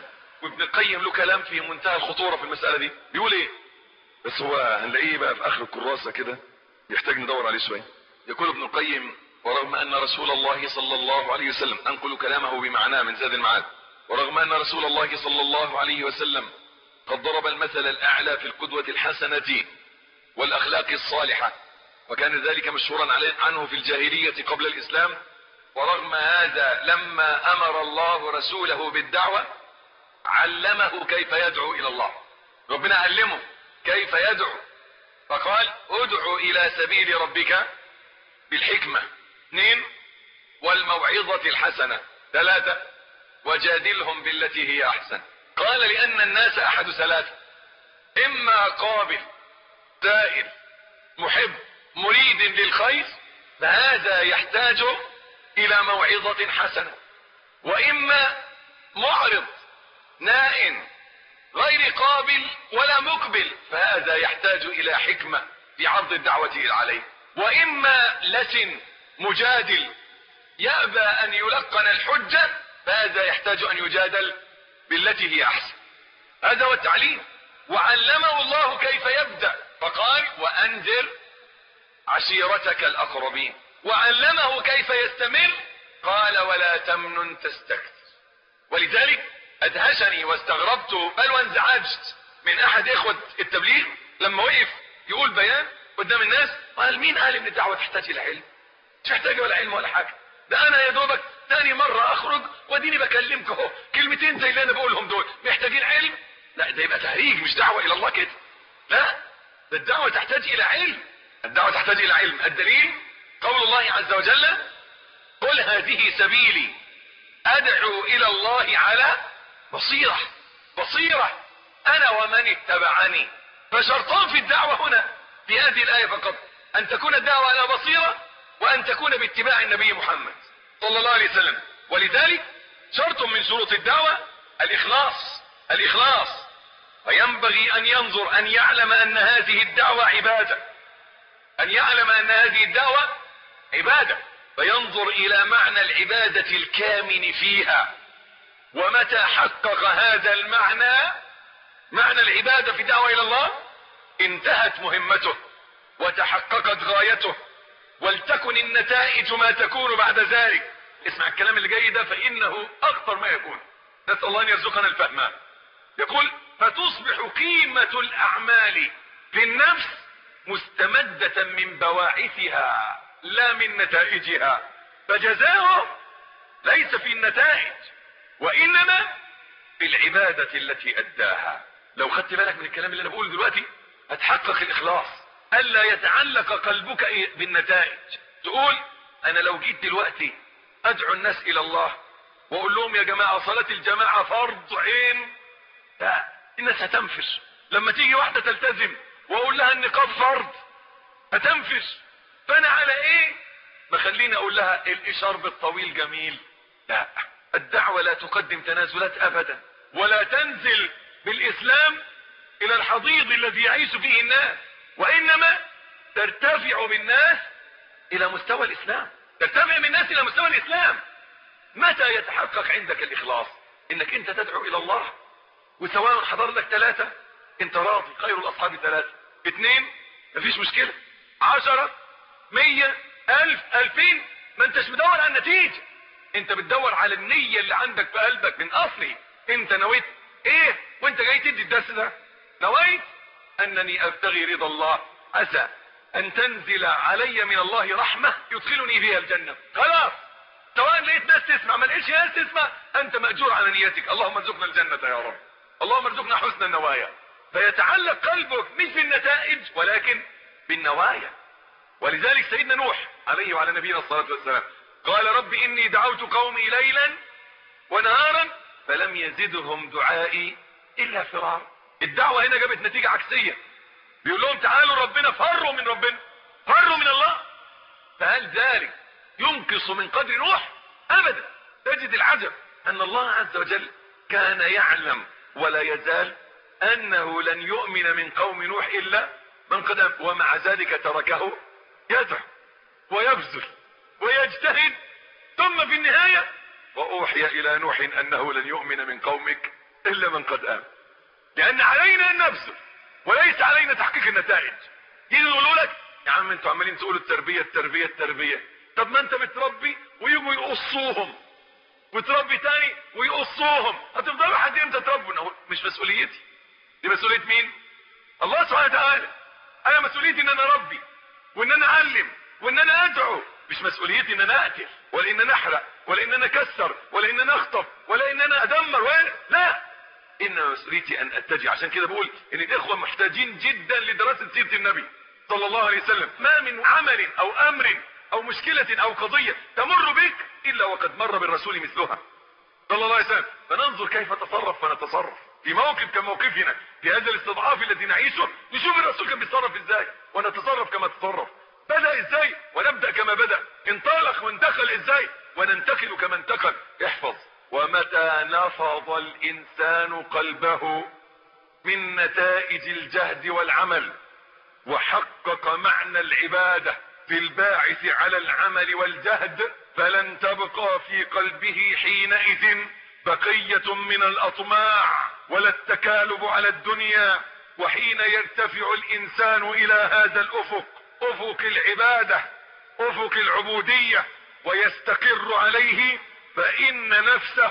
وابن القيم له كلام في منتهى الخطورة في المسألة دي. بيقول ايه؟ بس هو هنلاقيه بقى في اخر الكراسة كده، يحتاج ندور عليه شوية. يقول ابن القيم: ورغم ان رسول الله صلى الله عليه وسلم، انقل كلامه بمعناه من زاد المعاد، ورغم ان رسول الله صلى الله عليه وسلم قد ضرب المثل الاعلى في القدوة الحسنة والاخلاق الصالحة، وكان ذلك مشهورا عنه في الجاهلية قبل الاسلام، ورغم هذا لما امر الله رسوله بالدعوة علمه كيف يدعو الى الله. ربنا علمه كيف يدعو، فقال: ادعو الى سبيل ربك بالحكمة. اثنين: والموعظة الحسنة. ثلاثة: وجادلهم بالتي هي احسن. قال: لان الناس احد ثلاثة: اما قابل سائل محب مريد للخير، فهذا يحتاج الى موعظة حسنة، واما معرض نائم غير قابل ولا مقبل، فهذا يحتاج الى حكمة في عرض الدعوة عليه، واما لسن مجادل يأبى ان يلقن الحجة، فهذا يحتاج ان يجادل بالتي هي احسن. هذا هو التعليم. وعلمه الله كيف يبدأ، فقال: وانذر عشيرتك الاقربين. وعلمه كيف يستمر، قال: ولا تمنن تستكثر. ولذلك ادهشني واستغربت بل وانزعجت من احد اخوة التبليغ لما وقف يقول بيان قدام الناس، قال: مين قال ان الدعوة تحتاج الى علم؟ مش محتاجة ولا علم ولا حاجة، ده انا يا دوبك تاني مرة اخرج واديني بكلمك اهو، كلمتين زي اللي انا بقولهم دول محتاجين علم؟ لا، ده يبقى تهريج، مش دعوة الى الله كده. لا، ده الدعوة تحتاج الى علم. الدعوة تحتاج الى علم. الدليل قول الله عز وجل: قل هذه سبيلي ادعو الى الله على بصيرة. بصيرة انا ومن اتبعني. فشرطان في الدعوة هنا في هذه الآية فقط: ان تكون الدعوة على بصيرة، وان تكون باتباع النبي محمد صلى الله عليه وسلم. ولذلك شرط من شروط الدعوة الاخلاص. الاخلاص. فينبغي ان ينظر، ان يعلم ان هذه الدعوة عبادة، ان يعلم ان هذه الدعوة عبادة، فينظر الى معنى العبادة الكامن فيها. ومتى حقق هذا المعنى، معنى العبادة في الدعوة الى الله، انتهت مهمته وتحققت غايته، ولتكن النتائج ما تكون بعد ذلك. اسمع الكلام اللي جاي ده فانه اخطر ما يكون. نسأل الله ان يرزقنا الفهم. يقول: فتصبح قيمة الاعمال في النفس مستمدة من بواعثها لا من نتائجها، فجزاؤه ليس في النتائج وانما في العبادة التي اداها. لو خدت بالك من الكلام اللي انا بقوله دلوقتي هتحقق الاخلاص، الا يتعلق قلبك بالنتائج. تقول: انا لو جيت دلوقتي ادعو الناس الى الله واقول لهم يا جماعة صلاة الجماعة فرض عين، لا، الناس هتنفر. لما تيجي واحدة تلتزم واقول لها النقاب فرض هتنفر. فانا على ايه ما خليني اقول لها الاشارب الطويل جميل؟ لا، الدعوة لا تقدم تنازلات ابدا، ولا تنزل بالاسلام الى الحضيض الذي يعيش فيه الناس، وانما ترتفع بالناس الى مستوى الاسلام. ترتفع بالناس الى مستوى الاسلام. متى يتحقق عندك الاخلاص؟ انك انت تدعو الى الله، وسواء حضر لك ثلاثة انت راضي، خير الاصحاب ثلاثة. اثنين مفيش مشكلة، عشرة، مية، الف، الفين، ما انتش مدور على النتيجة، انت بتدور على النية اللي عندك في قلبك من اصلي. انت نويت ايه وانت جاي تدي الدرس ده؟ نويت انني ابتغي رضا الله، عسى ان تنزل علي من الله رحمة يدخلني بها الجنة. خلاص، سواء لقيت ناس تسمع ما لقيتش ناس تسمع، انت مأجور على نيتك. اللهم ارزقنا الجنة يا رب، اللهم ارزقنا حسن النوايا. فيتعلق قلبك مش بالنتائج ولكن بالنوايا. ولذلك سيدنا نوح عليه وعلى نبينا الصلاة والسلام قال: رب اني دعوت قومي ليلا ونهارا فلم يزدهم دعائي الا فرارا. الدعوة هنا جابت نتيجة عكسية، بيقول لهم تعالوا ربنا، فروا من ربنا، فروا من الله. فهل ذلك ينقص من قدر نوح؟ ابدا. تجد العجب ان الله عز وجل كان يعلم ولا يزال انه لن يؤمن من قوم نوح الا من قدم، ومع ذلك تركه يدعو ويبذل ويجتهد، ثم في النهاية واوحي الى نوح انه لن يؤمن من قومك الا من قد امن. لان علينا ان نبذل وليس علينا تحقيق النتائج. يجي يقولوا لك يا عم انتوا عمالين تقولوا التربيه التربيه التربيه، طب ما انت بتربي ويجوا يقصوهم وتربي تاني ويقصوهم، هتفضلوا لحد امتى تربوا؟ نقول مش مسؤوليتي، دي مسؤوليه مين؟ الله سبحانه وتعالى. انا مسؤوليتي ان انا اربي وان انا اعلم وان انا ادعو، مش مسؤوليتي ان انا اقتل ولا ان انا احرق ولا ان انا اكسر ولا ان انا اخطف ولا ان انا ادمر ولا لا، انما مسؤوليتي ان اتجه. عشان كده بقول ان الاخوه محتاجين جدا لدراسه سيره النبي صلى الله عليه وسلم. ما من عمل او امر او مشكله او قضيه تمر بك الا وقد مر بالرسول مثلها صلى الله عليه وسلم. فننظر كيف تصرف فنتصرف في موقف كموقفنا في هذا الاستضعاف الذي نعيشه، نشوف الرسول كان بيتصرف ازاي ونتصرف كما تصرف، بدأ ازاي ونبدأ كما بدأ، انطلق وانتقل ازاي وننتقل كما انتقل. احفظ: ومتى نفض الانسان قلبه من نتائج الجهد والعمل وحقق معنى العبادة في الباعث على العمل والجهد، فلن تبقى في قلبه حينئذ بقية من الأطماع ولا التكالب على الدنيا. وحين يرتفع الإنسان إلى هذا الأفق، أفق العبادة أفق العبودية، ويستقر عليه، فإن نفسه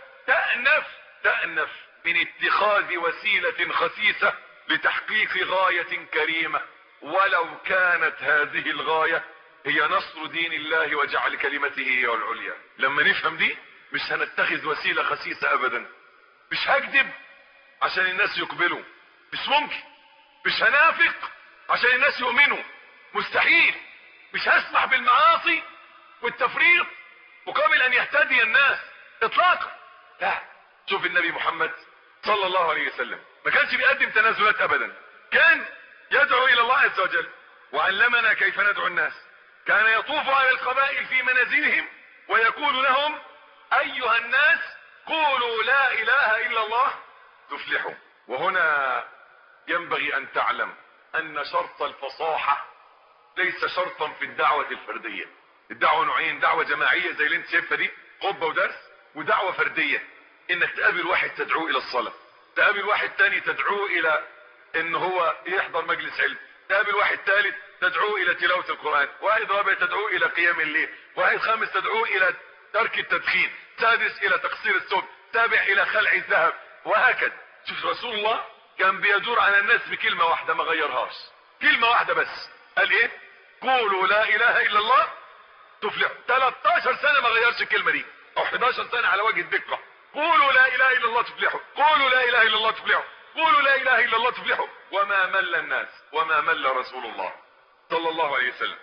تأنف تأنف من اتخاذ وسيلة خسيسة لتحقيق غاية كريمة، ولو كانت هذه الغاية هي نصر دين الله وجعل كلمته هي العليا. لما نفهم دي مش هنتخذ وسيلة خسيسة ابدا. مش هكذب عشان الناس يقبلوا، مش ممكن. مش هنافق عشان الناس يؤمنوا، مستحيل. مش هسمح بالمعاصي والتفريط مقابل ان يهتدي الناس اطلاقا، لا. شوف النبي محمد صلى الله عليه وسلم ما كانش بيقدم تنازلات ابدا، كان يدعو الى الله عز وجل وعلمنا كيف ندعو الناس. كان يطوف على القبائل في منازلهم ويقول لهم: ايها الناس قولوا لا اله الا الله تفلحوا. وهنا ينبغي ان تعلم ان شرط الفصاحة ليس شرطا في الدعوة الفردية. الدعوة نوعين: دعوة جماعية زي اللي انت شايفها دي، خطبة ودرس، ودعوة فردية انك تقابل واحد تدعوه الى الصلاة، تقابل واحد تاني تدعوه الى ان هو يحضر مجلس علم، تقابل واحد ثالث تدعوه الى تلاوة القرآن، واحد رابع تدعوه الى قيام الليل، واحد خامس تدعوه الى ترك التدخين، سادس الى تقصير الصوت، سابع الى خلع الذهب، وهكذا. شوف رسول الله كان بيدور على الناس بكلمة واحدة ما غيرهاش، كلمة واحدة بس. قال ايه؟ قولوا لا اله الا الله تفلحوا. ثلاثة عشر سنة ما غيرش الكلمة دي، او احد عشر سنة على وجه الدقة. قولوا لا اله الا الله تفلحوا، قولوا لا اله الا الله تفلحوا، قولوا لا اله الا الله تفلحوا. وما مل الناس وما مل رسول الله صلى الله عليه وسلم.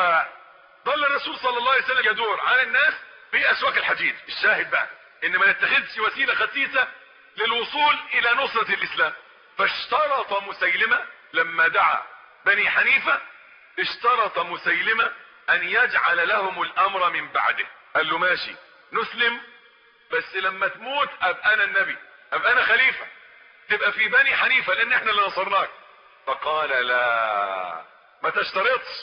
وظل الرسول صلى الله عليه وسلم يدور على الناس في اسواق الحديد. الشاهد بقى ان ما نتخذش وسيلة خسيسة للوصول الى نصرة الاسلام. فاشترط مسيلمة لما دعا بني حنيفة، اشترط مسيلمة ان يجعل لهم الامر من بعده. قال له ماشي نسلم، بس لما تموت ابقى انا النبي، ابقى انا خليفة، تبقى في بني حنيفة لان احنا اللي نصرناك. فقال لا ما تشترطش.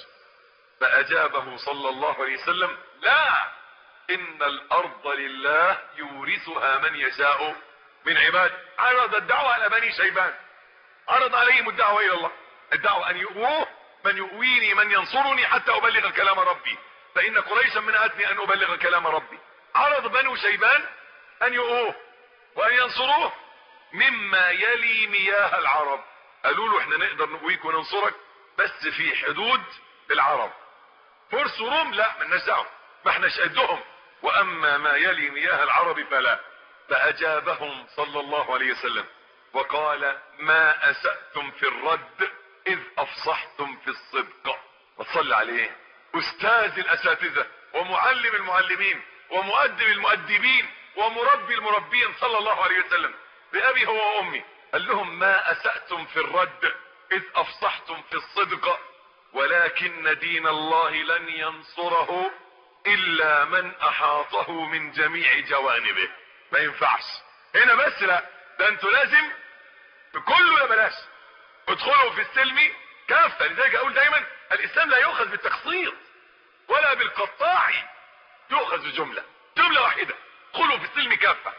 فاجابه صلى الله عليه وسلم: لا، ان الارض لله يورثها من يشاء من عباده. عرض الدعوة على بني شيبان، عرض عليهم الدعوة الى الله، الدعوة ان يؤوه من يؤويني من ينصرني حتى ابلغ كلام ربي، فان قريشا منعتني ان ابلغ كلام ربي. عرض بنو شيبان ان يؤوه وان ينصروه مما يلي مياه العرب. قالوا له احنا نقدر نقويك وننصرك بس في حدود العرب. فرس وروم لا، مالناش دعوه، ما احناش قدهم. واما ما يلي مياه العرب فلا. فاجابهم صلى الله عليه وسلم وقال: ما اسأتم في الرد اذ افصحتم في الصدق. وتصلي عليه استاذ الاساتذة ومعلم المعلمين ومؤدب المؤدبين ومربي المربين صلى الله عليه وسلم بأبي هو وأمي. قال لهم: ما أسأتم في الرد إذ أفصحتم في الصدق، ولكن دين الله لن ينصره إلا من أحاطه من جميع جوانبه. ما ينفعش هنا بس، لا، ده انتوا لازم بكله لا بلاش ادخلوا في السلم كافة. لذلك أقول دايما الإسلام لا يؤخذ بالتقصير ولا بالقطاع، يؤخذ بجملة، جملة واحدة: ادخلوا في السلم كافة.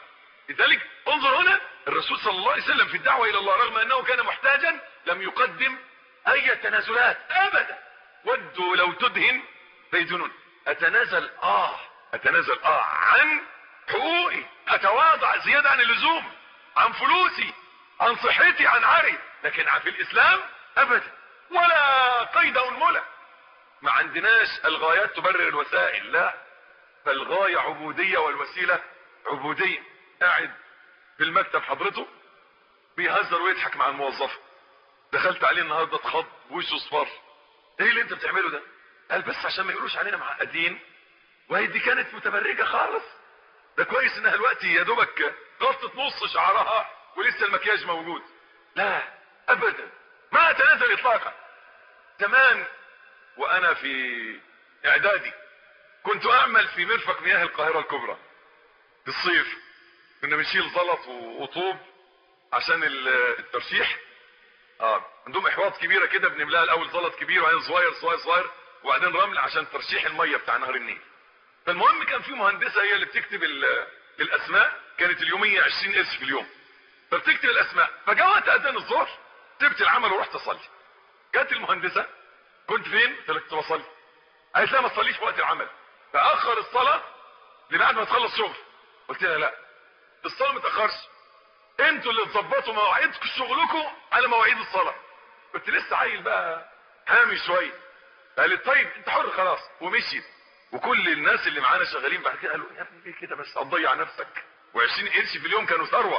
لذلك انظر هنا الرسول صلى الله عليه وسلم في الدعوة الى الله رغم انه كان محتاجا لم يقدم اي تنازلات ابدا. ودوا لو تدهن فيدهنون. اتنازل اه اتنازل اه عن حقوقي، اتواضع زيادة عن اللزوم، عن فلوسي، عن صحتي، عن عري، لكن في الاسلام ابدا ولا قيد انملة. ما عندناش الغايات تبرر الوسائل، لا، فالغاية عبودية والوسيلة عبودية. قاعد في المكتب حضرته بيهزر ويضحك مع الموظفة، دخلت عليه النهارده اتخض وشه اصفر. ايه اللي انت بتعمله ده؟ قال بس عشان ما يقولوش علينا معقدين، وهي دي كانت متبرجة خالص، ده كويس انها دلوقتي يا دوبك غطت نص شعرها ولسه المكياج موجود. لا ابدا ما اتنازل اطلاقا. زمان وانا في اعدادي كنت اعمل في مرفق مياه القاهرة الكبرى في الصيف، كنا بنشيل زلط وطوب عشان الترشيح. اه عندهم احواض كبيرة كده بنملاها الاول زلط كبير وبعدين صغير صغير صغير وبعدين رمل عشان ترشيح المية بتاع نهر النيل. فالمهم كان في مهندسة هي اللي بتكتب الاسماء، كانت اليومية عشرين قرش في اليوم، فبتكتب الاسماء. فجاء وقت اذان الظهر سبت العمل ورحت اصلي. جت المهندسة كنت فين؟ قلت بصلي. قالت لا ما تصليش في وقت العمل، فاخر الصلاة لبعد ما تخلص شغل. قلت لها لا الصلاة ما تاخرش، انتوا اللي تظبطوا مواعيدكم شغلكم على مواعيد الصلاة. كنت لسه عيل بقى هامي شوية. قالت طيب انت حر خلاص، ومشيت. وكل الناس اللي معانا شغالين بعد كده قالوا يا ابني ليه كده بس هتضيع نفسك، وعشرين قرش في اليوم كانوا ثروة.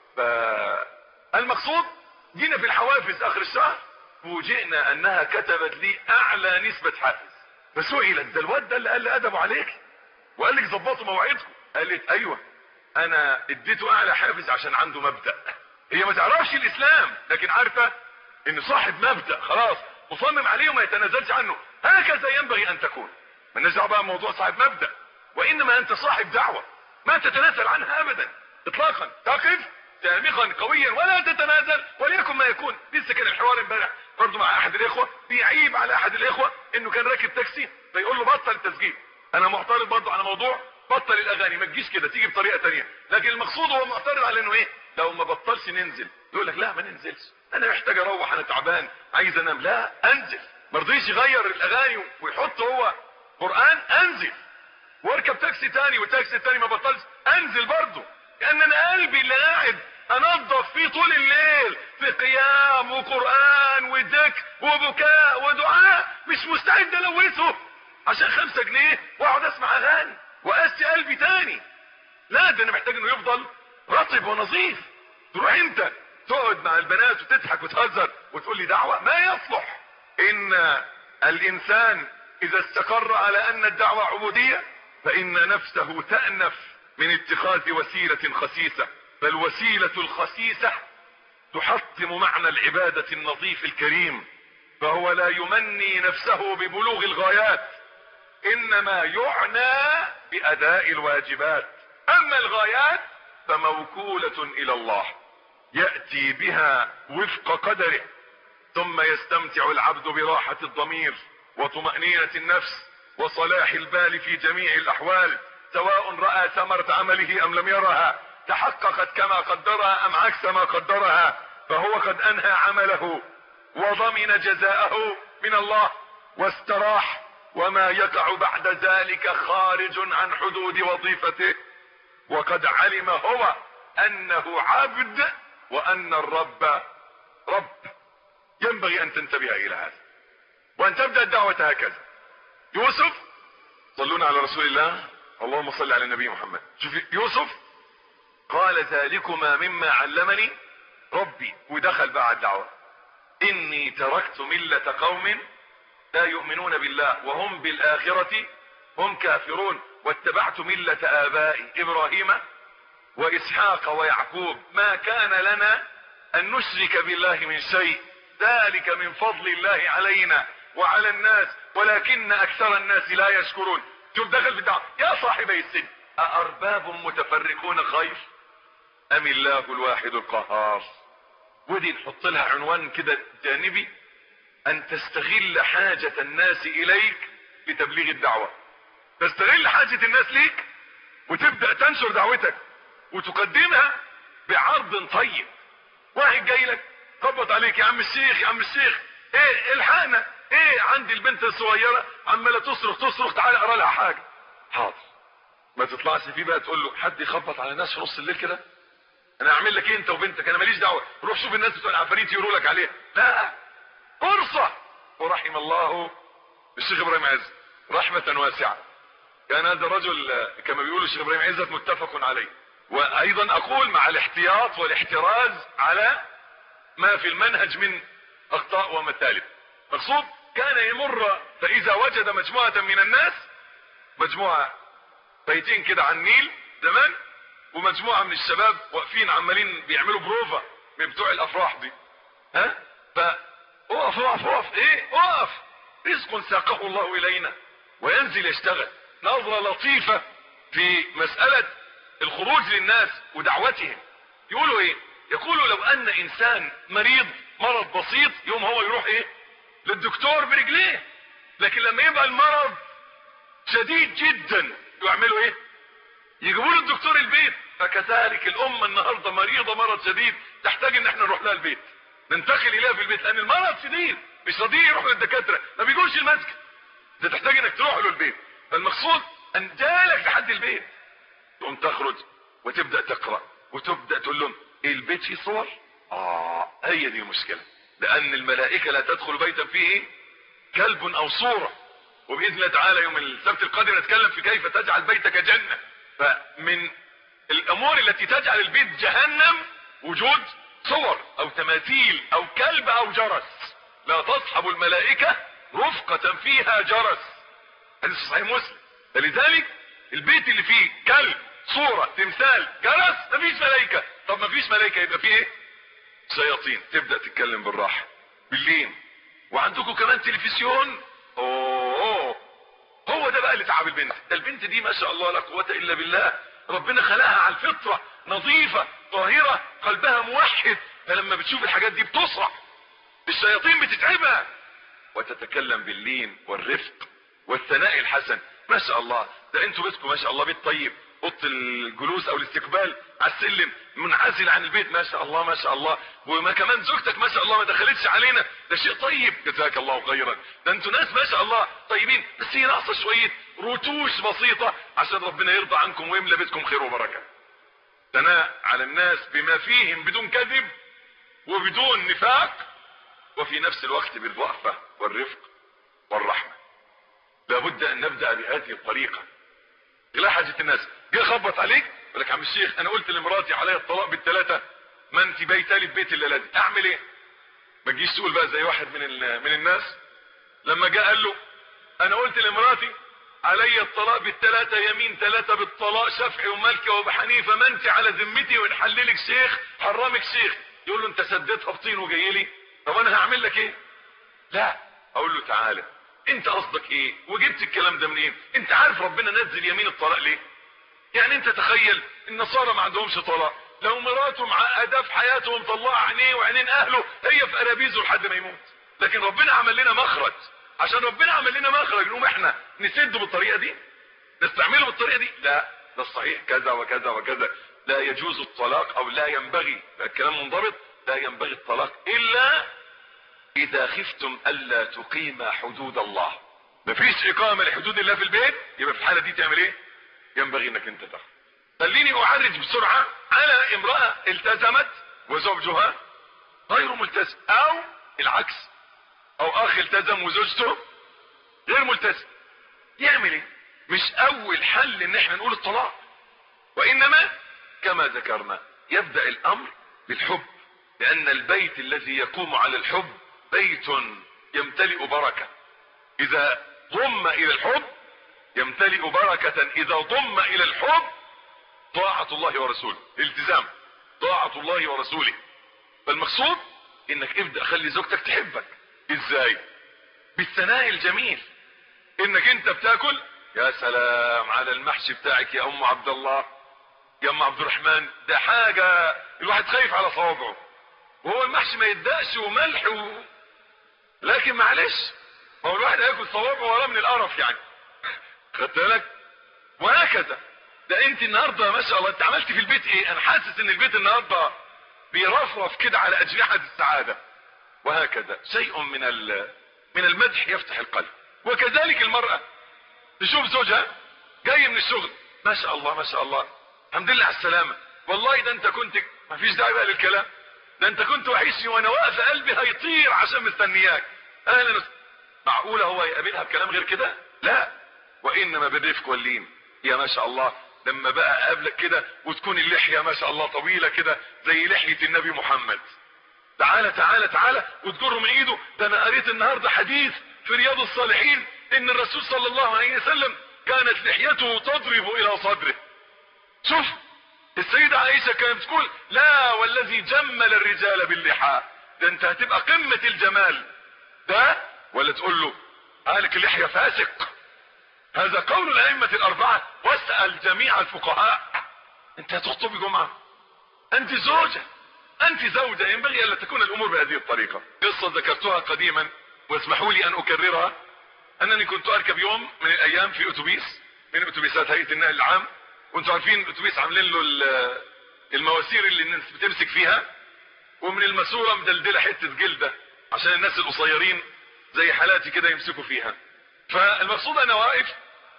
فالمقصود جينا في الحوافز اخر الشهر فوجئنا انها كتبت لي اعلى نسبة حافز. فسئلت ده الواد ده اللي قال لي ادبوا عليك وقال لك ظبطوا مواعيدكم. قالت ايوه انا اديته اعلى حافز عشان عنده مبدأ. هي ما تعرفش الاسلام لكن عارفة ان صاحب مبدأ خلاص مصمم عليه وما يتنازلش عنه. هكذا ينبغي ان تكون. ما نرجع بقى موضوع صاحب مبدأ، وانما انت صاحب دعوة ما تتنازل عنها ابدا اطلاقا. تقف سامقا قويا ولا تتنازل وليكن ما يكون. لسه كان الحوار امبارح برضه مع احد الاخوة بيعيب على احد الاخوة انه كان راكب تاكسي فيقول له بطل التسجيل. انا معترض برضه على موضوع بطل الاغاني، ما تجيش كده تيجي بطريقة تانية، لكن المقصود هو معترض على انه ايه لو ما بطلش ننزل. يقول لك لا ما ننزلش انا محتاج اروح انا تعبان عايز انام. لا انزل. ما رضيش يغير الاغاني ويحط هو قرآن. انزل واركب تاكسي تاني وتاكسي تاني ما بطلش انزل برضه، لان انا قلبي اللي قاعد انظف فيه طول الليل في قيام وقرآن وذكر وبكاء ودعاء مش مستعد الوثه عشان خمسة جنيه واقعد اسمع اغاني واسي قلبي تاني. لا ده انا محتاج انه يفضل رطب ونظيف. تروح انت تقعد مع البنات وتضحك وتهزر وتقول لي دعوة؟ ما يصلح. ان الانسان اذا استقر على ان الدعوة عبودية فان نفسه تأنف من اتخاذ وسيلة خسيسة، فالوسيلة الخسيسة تحطم معنى العبادة النظيف الكريم، فهو لا يمني نفسه ببلوغ الغايات انما يعنى باداء الواجبات. اما الغايات فموكولة الى الله يأتي بها وفق قدره، ثم يستمتع العبد براحة الضمير وطمأنينة النفس وصلاح البال في جميع الاحوال، سواء رأى ثمرة عمله ام لم يرها، تحققت كما قدرها ام عكس ما قدرها، فهو قد انهى عمله وضمن جزاءه من الله واستراح، وما يقع بعد ذلك خارج عن حدود وظيفته، وقد علم هو انه عبد وان الرب رب. ينبغي ان تنتبه الى هذا وان تبدأ الدعوة هكذا. يوسف صلونا على رسول الله اللهم صل على النبي محمد. شوف يوسف قال ذلكما مما علمني ربي، ودخل بقى الدعوة. اني تركت ملة قوم لا يؤمنون بالله وهم بالاخرة هم كافرون واتبعت ملة ابائي ابراهيم واسحاق ويعقوب ما كان لنا ان نشرك بالله من شيء ذلك من فضل الله علينا وعلى الناس ولكن اكثر الناس لا يشكرون. شوف دخل في الدعوة. يا صاحبي السجن أأرباب متفرقون خير ام الله الواحد القهار؟ ودي نحط لها عنوان كده جانبي، ان تستغل حاجة الناس اليك لتبليغ الدعوة. تستغل حاجة الناس ليك وتبدأ تنشر دعوتك. وتقدمها بعرض طيب. واحد جاي لك خبط عليك، يا عم الشيخ يا عم الشيخ ايه الحقنا، ايه عندي البنت الصغيره عماله تصرخ تصرخ، تعالى اقرا لها حاجه. حاضر. ما تطلعش فيه بقى تقول له حد يخبط على الناس في نص الليل كده، انا اعمل لك ايه انت وبنتك، انا ماليش دعوه، روح شوف الناس بتوع العفاريت يقولوا لك عليها. لا، فرصه. ورحم الله الشيخ ابراهيم عزت رحمه واسعه، كان هذا الرجل كما بيقولوا الشيخ ابراهيم عزت متفق عليه. وايضا اقول مع الاحتياط والاحتراز على ما في المنهج من اخطاء ومثالب. مقصود كان يمر فاذا وجد مجموعه من الناس، مجموعه بيتين كده على النيل زمان، ومجموعه من الشباب واقفين عمالين بيعملوا بروفا من بتوع الافراح دي، ها، فاقف اقف اقف ايه اقف، رزق ساقه الله الينا وينزل يشتغل. نظرة لطيفة في مسألة الخروج للناس ودعوتهم. يقولوا ايه؟ يقولوا لو ان انسان مريض مرض بسيط يوم هو يروح ايه للدكتور برجليه، لكن لما يبقى المرض شديد جدا يعملوا ايه؟ يجيبوا له الدكتور البيت. فكذلك الامه النهارده مريضه مرض شديد تحتاج ان احنا نروح لها البيت، ننتقل اليها في البيت، لان المرض شديد مش راضيين يروحوا للدكاتره، ما بيجوش المسجد، ده تحتاج انك تروح له البيت. فالمقصود ان جالك لحد البيت تقوم تخرج وتبدا تقرا وتبدا تقول لهم إيه البيت فيه صور؟ اه هي دي المشكله، لان الملائكه لا تدخل بيتا فيه كلب او صوره. وباذن الله تعالى يوم السبت القادم نتكلم في كيف تجعل بيتك جنه. فمن الامور التي تجعل البيت جهنم وجود صور او تماثيل او كلب او جرس. لا تصحب الملائكه رفقه فيها جرس، حديث صحيح مسلم. فلذلك البيت اللي فيه كلب صورة تمثال جرس مفيش ملائكة. طب مفيش ملائكة يبقى فيه ايه؟ شياطين. تبدأ تتكلم بالراحة باللين. وعندكم كمان تلفزيون. اوه هو ده بقى اللي تعب البنت. ده البنت دي ما شاء الله لا قوة الا بالله، ربنا خلقها على الفطرة نظيفة طاهرة، قلبها موحد، فلما بتشوف الحاجات دي بتصرع. الشياطين بتتعبها. وتتكلم باللين والرفق والثناء الحسن. ما شاء الله ده انتوا بيتكم ما شاء الله بيت طيب، اوضه الجلوس او الاستقبال على السلم منعزل عن البيت، ما شاء الله ما شاء الله. وما كمان زوجتك ما شاء الله ما دخلتش علينا، ده شيء طيب، جزاك الله خيرا. ده انتوا ناس ما شاء الله طيبين، بس هي ناقصه شويه رتوش بسيطه عشان ربنا يرضى عنكم ويملى بيتكم خير وبركه. ثناء على الناس بما فيهم بدون كذب وبدون نفاق، وفي نفس الوقت بالرأفة والرفق والرحمة. لابد ان نبدأ بهذه الطريقة. لا حاجة الناس جه خبط عليك يقول لك عم الشيخ انا قلت لمراتي عليا الطلاق بالثلاثة، ما انت بيتالي في بيت الليلة دي، اعمل ايه؟ ما تجيش تقول بقى زي واحد من من الناس لما جاء قال له انا قلت لمراتي عليا الطلاق بالثلاثة، يمين ثلاثة بالطلاق، شافعي ومالكي وابو حنيفة، ما انت على ذمتي ونحللك شيخ حرمك شيخ. يقول له انت سددتها بطين وجاي لي، طب انا هعمل لك ايه؟ لا، اقول له تعالى انت قصدك ايه وجبت الكلام ده منين؟ انت عارف ربنا نزل يمين الطلاق ليه؟ يعني انت تخيل النصارى ما عندهمش طلاق، لو مراته معقده في حياته ومطلعه عينيه وعينين اهله هي في قرابيزه لحد ما يموت، لكن ربنا عمل لنا مخرج. عشان ربنا عمل لنا مخرج نقوم احنا نسده بالطريقه دي، نستعمله بالطريقه دي؟ لا، ده الصحيح كذا وكذا وكذا. لا يجوز الطلاق او لا ينبغي، الكلام منضبط، لا ينبغي الطلاق الا اذا خفتم الا تقيم حدود الله. مفيش اقامه لحدود الله في البيت، يبقى في الحاله دي تعمل ايه؟ ينبغي انك انت تاخد. خليني اعرج بسرعه على امراه التزمت وزوجها غير ملتزم، او العكس، او اخ التزم وزوجته غير ملتزم. يعمل ايه؟ مش اول حل ان احنا نقول الطلاق، وانما كما ذكرنا يبدأ الامر بالحب، لان البيت الذي يقوم على الحب بيت يمتلئ بركة. اذا ضم الى الحب يمتلئ بركة، اذا ضم الى الحب طاعة الله ورسوله، التزام طاعة الله ورسوله. فالمقصود انك ابدأ خلي زوجتك تحبك. ازاي؟ بالثناء الجميل، انك انت بتاكل يا سلام على المحشي بتاعك يا ام عبد الله يا ام عبد الرحمن، ده حاجة الواحد خايف على صوابعه، وهو المحشي ما يدقش وملح و... لكن معلش هو الواحد هياكل صوابعه وراه من القرف يعني، خدت بالك؟ وهكذا ده انت النهارده ما شاء الله انت عملت في البيت ايه؟ انا حاسس ان البيت النهارده بيرفرف كده على اجنحه السعاده. وهكذا شيء من من المدح يفتح القلب. وكذلك المراه تشوف زوجها جاي من الشغل، ما شاء الله ما شاء الله الحمد لله على السلامه، والله ده انت كنت ما فيش داعي بقى للكلام، ده انت كنت وحشني وانا واقف قلبي هيطير عشان مستنياك. اهلا. معقوله هو يقابلها بكلام غير كده؟ لا، وانما بالرفق واللين. يا ما شاء الله لما بقى اقابلك كده وتكون اللحيه ما شاء الله طويله كده زي لحيه النبي محمد، تعالى تعالى تعالى وتجره من ايده. ده انا قريت النهارده حديث في رياض الصالحين ان الرسول صلى الله عليه وسلم كانت لحيته تضرب الى صدره. شوف السيدة عائشة كانت تقول لا والذي جمل الرجال باللحى، ده انت هتبقى قمة الجمال ده، ولا تقول له قالك اللحية فاسق. هذا قول الأئمة الأربعة، واسأل جميع الفقهاء. انت هتخطبي جمعة، انت زوجة، انت زوجة، ينبغي ألا تكون الأمور بهذه الطريقة. قصة ذكرتها قديما واسمحوا لي أن أكررها، أنني كنت أركب يوم من الأيام في أتوبيس من أتوبيسات هيئة النقل العام، وانتوا عارفين الأتوبيس عاملين له المواسير اللي الناس بتمسك فيها، ومن الماسورة مدلدلة حتة جلدة عشان الناس القصيرين زي حالاتي كده يمسكوا فيها. فالمقصود أنا واقف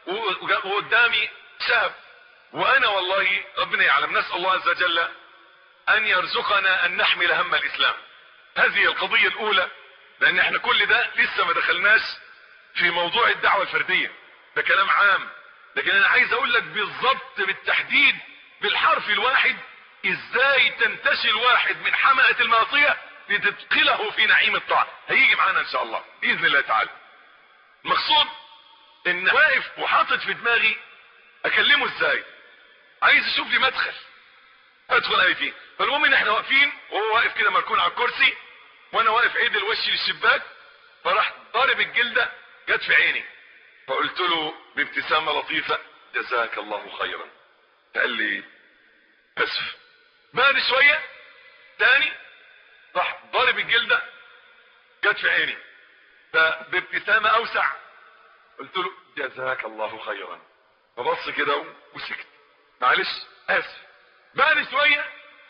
وقدامي شاب، وأنا والله ربنا يعلم نسأل الله عز وجل أن يرزقنا أن نحمل هم الإسلام. هذه القضية الأولى، لأن احنا كل ده لسه ما دخلناش في موضوع الدعوة الفردية، ده كلام عام، لكن أنا عايز أقول لك بالضبط بالتحديد بالحرف الواحد إزاي تنتشل الواحد من حمأة المعصية لتدخله في نعيم الطاعة. هيجي معانا إن شاء الله بإذن الله تعالى. المقصود إن واقف وحاطط في دماغي أكلمه إزاي، عايز أشوف لي مدخل أدخل أي فيه. فالمهم إن إحنا واقفين وهو واقف كده مركون على الكرسي وأنا واقف عيد وشي للشباك، فراح ضارب الجلدة جت في عيني، فقلت له بابتسامة لطيفة جزاك الله خيرا. فقال لي اسف. بعد شوية تاني راح ضارب الجلدة جت في عيني، فبابتسامة اوسع قلت له جزاك الله خيرا. فبص كده وسكت، معلش اسف. بعد شوية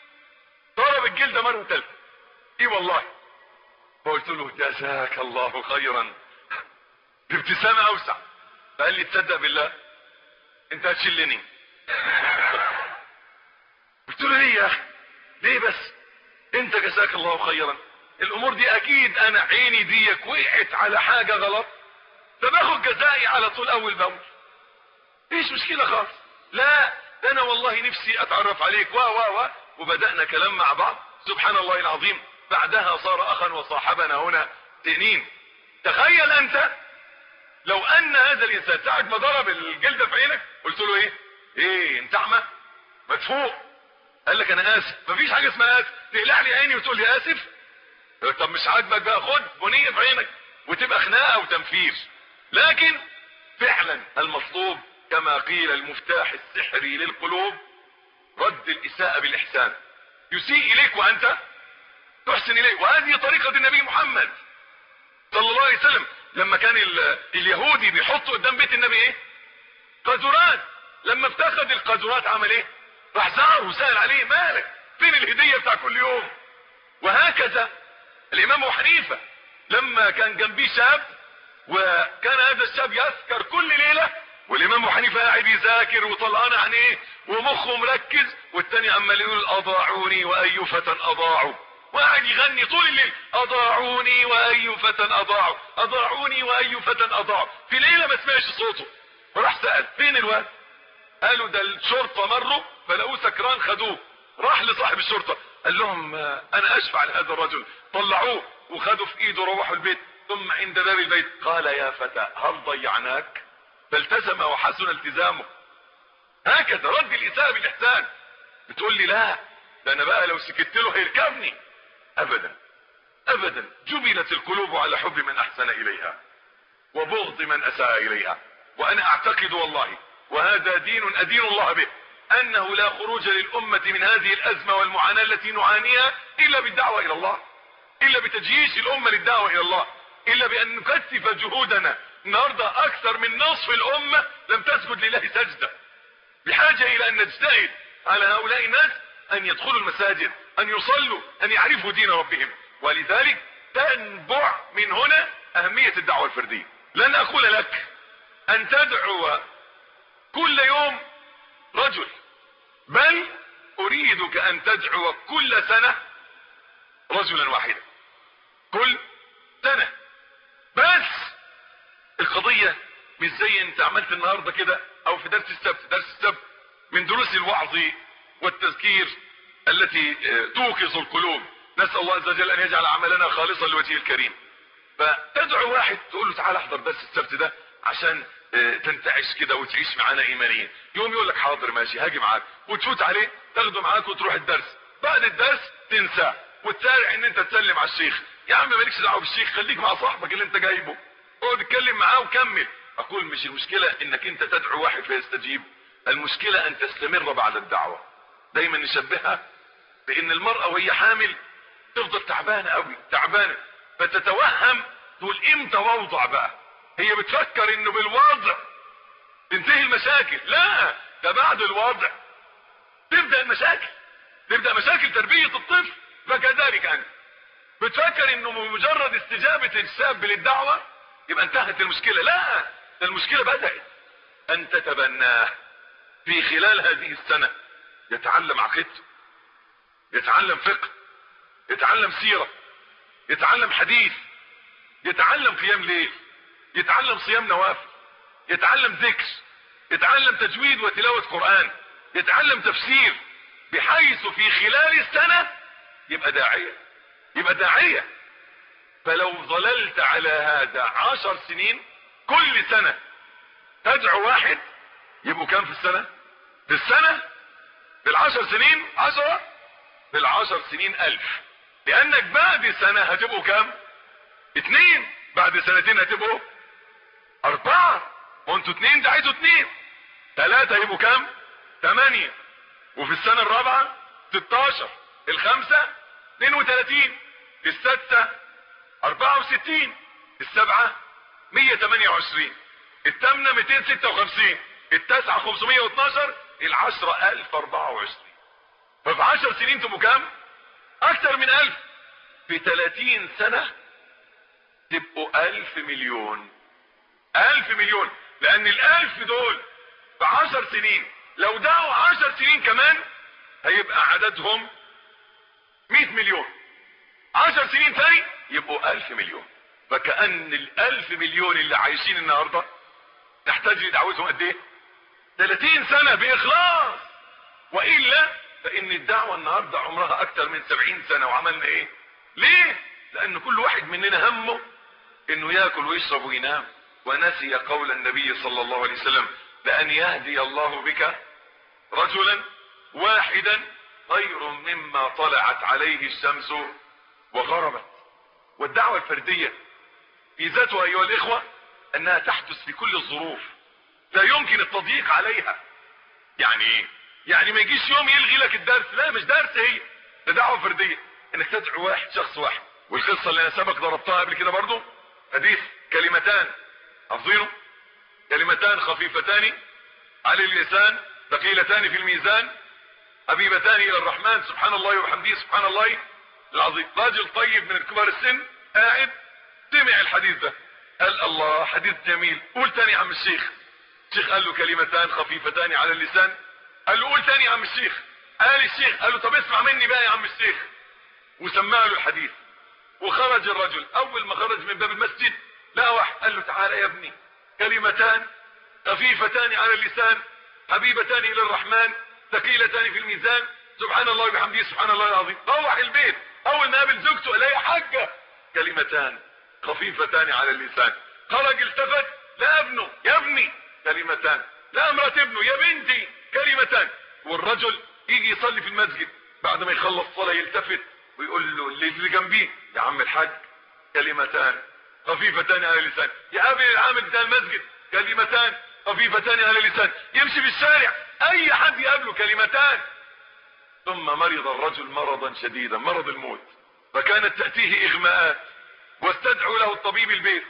ضرب الجلدة مرة ثالثة، ايه والله. فقلت له جزاك الله خيرا بابتسامة اوسع. فقال لي تصدق بالله انت هتشلني. قلت له ليه يا اخي ليه بس انت جزاك الله خيرا، الامور دي اكيد انا عيني ديك وقعت على حاجة غلط فباخد جزائي على طول اول باول، ايش مشكلة خالص. لا ده انا والله نفسي اتعرف عليك و و و وبدأنا كلام مع بعض. سبحان الله العظيم بعدها صار اخا وصاحبنا هنا سنين. تخيل انت لو ان هذا الانسان ساعة ما ضرب الجلدة في عينك قلت له ايه ايه انت اعمى مدفوق، قال لك انا اسف. مفيش حاجة اسمها اسف، تقلع لي عيني وتقول لي اسف. طب مش عاجبك بقى خد بنية في عينك وتبقى خناقة وتنفير. لكن فعلا المطلوب كما قيل المفتاح السحري للقلوب رد الاساءة بالاحسان. يسيء اليك وانت تحسن اليه، وهذه طريقة النبي محمد صلى الله عليه وسلم. لما كان اليهودي بيحطوا قدام بيت النبي ايه قاذورات، لما افتقد القاذورات عمل ايه راح زاره وسأل عليه مالك فين الهدية بتاع كل يوم. وهكذا الامام ابو حنيفة لما كان جنبيه شاب وكان هذا الشاب يذكر كل ليلة والامام ابو حنيفة قاعد يذاكر وطلعان عن ايه ومخه مركز، والتاني عمال يقول اضاعوني واي فتى اضاعوا، وقاعد يغني طول الليل اضاعوني واي فتى اضاعوا اضاعوني واي فتى اضاعوا. في ليلة ما سمعش صوته وراح سأل فين الواد، قالوا ده الشرطة مروا فلقوه سكران خدوه. راح لصاحب الشرطة قال لهم انا اشفع لهذا الرجل، طلعوه وخدوا في ايده روحوا البيت. ثم عند باب البيت قال يا فتى هل ضيعناك، فالتزم وحسن التزامه. هكذا رد الاساءة بالاحسان. بتقول لي لا ده انا بقى لو سكت له هيركبني، ابدا ابدا. جبلت القلوب على حب من احسن اليها وبغض من اساء اليها. وانا اعتقد والله وهذا دين ادين الله به انه لا خروج للامة من هذه الازمة والمعاناة التي نعانيها الا بالدعوة الى الله، الا بتجييش الامة للدعوة الى الله، الا بان نكثف جهودنا. النهاردة اكثر من نصف الامة لم تسجد لله سجدة، بحاجة بحاجة الى ان نجتهد على هؤلاء الناس ان يدخلوا المساجد، ان يصلوا، ان يعرفوا دين ربهم. ولذلك تنبع من هنا اهمية الدعوة الفردية. لن اقول لك ان تدعو كل يوم رجل، بل اريدك ان تدعو كل سنة رجلا واحدا، كل سنة. بس القضية مش زي انت عملت النهاردة كده او في درس السبت. درس السبت من دروس الوعظ والتذكير التي توقظ القلوب. نسأل الله عز وجل ان يجعل عملنا خالصا لوجهه الكريم. فتدعو واحد تقول له تعال احضر درس السبت ده عشان تنتعش كده وتعيش معانا ايمانيا. يوم يقول لك حاضر ماشي هاجي معاك، وتفوت عليه تاخده معاك وتروح الدرس. بعد الدرس تنساه وتسارع ان انت تسلم على الشيخ. يا عم مالكش دعوه بالشيخ، خليك مع صاحبك اللي انت جايبه، اقعد اتكلم معاه وكمل. اقول مش المشكلة انك انت تدعو واحد فيستجيب، المشكلة ان تستمر بعد الدعوة. دايما نشبهها بان المرأة وهي حامل تفضل تعبانة قوي تعبانة، فتتوهم تقول امتى ووضع بقى. هي بتفكر انه بالوضع تنتهي المشاكل. لا، ده بعد الوضع تبدأ المشاكل، تبدأ مشاكل تربية الطفل. فكذلك انت بتفكر انه بمجرد استجابة الشاب للدعوة يبقى انتهت المشكلة. لا، ده المشكلة بدأت ان تتبناه في خلال هذه السنة. يتعلم عقيدته، يتعلم فقه، يتعلم سيرة، يتعلم حديث، يتعلم قيام ليل، يتعلم صيام نوافل، يتعلم ذكر، يتعلم تجويد وتلاوة قرآن، يتعلم تفسير، بحيث في خلال السنة يبقى داعية، يبقى داعية. فلو ظللت على هذا عشر سنين كل سنة تدعو واحد، يبقوا كام في السنة؟ في السنة بالعشر سنين عشرة، بالعشر سنين ألف. لأنك بعد سنة هتبقوا كام؟ اتنين. بعد سنتين هتبقوا أربعة، وانتوا اتنين دعيتوا اتنين. ثلاثة يبقوا كام؟ تمانية. وفي السنة الرابعة ستاشر. الخمسة اتنين وتلاتين. الستة أربعة وستين. السبعة مية تمانية وعشرين. الثامنة ميتين ستة وخمسين. التاسعة خمسمية واتناشر. العشرة ألف أربعة وعشرين. ففي عشر سنين تبقوا كام؟ أكثر من ألف. في تلاتين سنة تبقوا ألف مليون. ألف مليون، لأن الألف دول في عشر سنين لو دعوا عشر سنين كمان هيبقى عددهم مئة مليون. عشر سنين تاني يبقوا ألف مليون. فكأن الألف مليون اللي عايشين النهاردة تحتاج لدعوتهم قد ايه؟ ثلاثين سنة بإخلاص. وإلا فإن الدعوة النهاردة عمرها أكثر من سبعين سنة. وعملنا إيه؟ ليه؟ لأن كل واحد مننا همه إنه يأكل ويشرب وينام، ونسي قول النبي صلى الله عليه وسلم: لأن يهدي الله بك رجلا واحدا خير مما طلعت عليه الشمس وغربت. والدعوة الفردية في ذاتها أيها الإخوة أنها تحدث في كل الظروف، لا يمكن التضييق عليها. يعني إيه؟ يعني ما يجيش يوم يلغي لك الدرس. لا، مش درس، هي ده دعوة فردية، انك تدعو واحد، شخص واحد. والقصة اللي انا سبق ضربتها قبل كده برضو، حديث كلمتان حافظينه، كلمتان خفيفتان على اللسان ثقيلتان في الميزان حبيبتان الى الرحمن سبحان الله وبحمده سبحان الله العظيم. راجل طيب من كبار السن قاعد سمع الحديث ده، قال الله حديث جميل، قول تاني يا عم الشيخ. الشيخ قال له كلمتان خفيفتان على اللسان. قال له قول تاني يا عم الشيخ. قال الشيخ قال له طب اسمع مني بقى يا عم الشيخ، وسمع له الحديث. وخرج الرجل، اول ما خرج من باب المسجد لقى واحد قال له تعالى يا ابني، كلمتان خفيفتان على اللسان حبيبتان الى الرحمن ثقيلتان في الميزان سبحان الله وبحمده سبحان الله العظيم. روح البيت، اول ما قابل زوجته قال يا حاجه كلمتان خفيفتان على اللسان. خرج التفت لا ابنه يا ابني كلمتان، لا امرأة ابنه يا بنتي كلمتان. والرجل يجي يصلي في المسجد بعد ما يخلص صلاة يلتفت ويقول له اللي جنبيه يا عم الحاج كلمتان خفيفتان على اللسان. يقابل العامل بتاع المسجد كلمتان خفيفتان على اللسان. يمشي في الشارع اي حد يقابله كلمتان. ثم مرض الرجل مرضا شديدا، مرض الموت، فكانت تأتيه اغماءات، واستدعوا له الطبيب البيت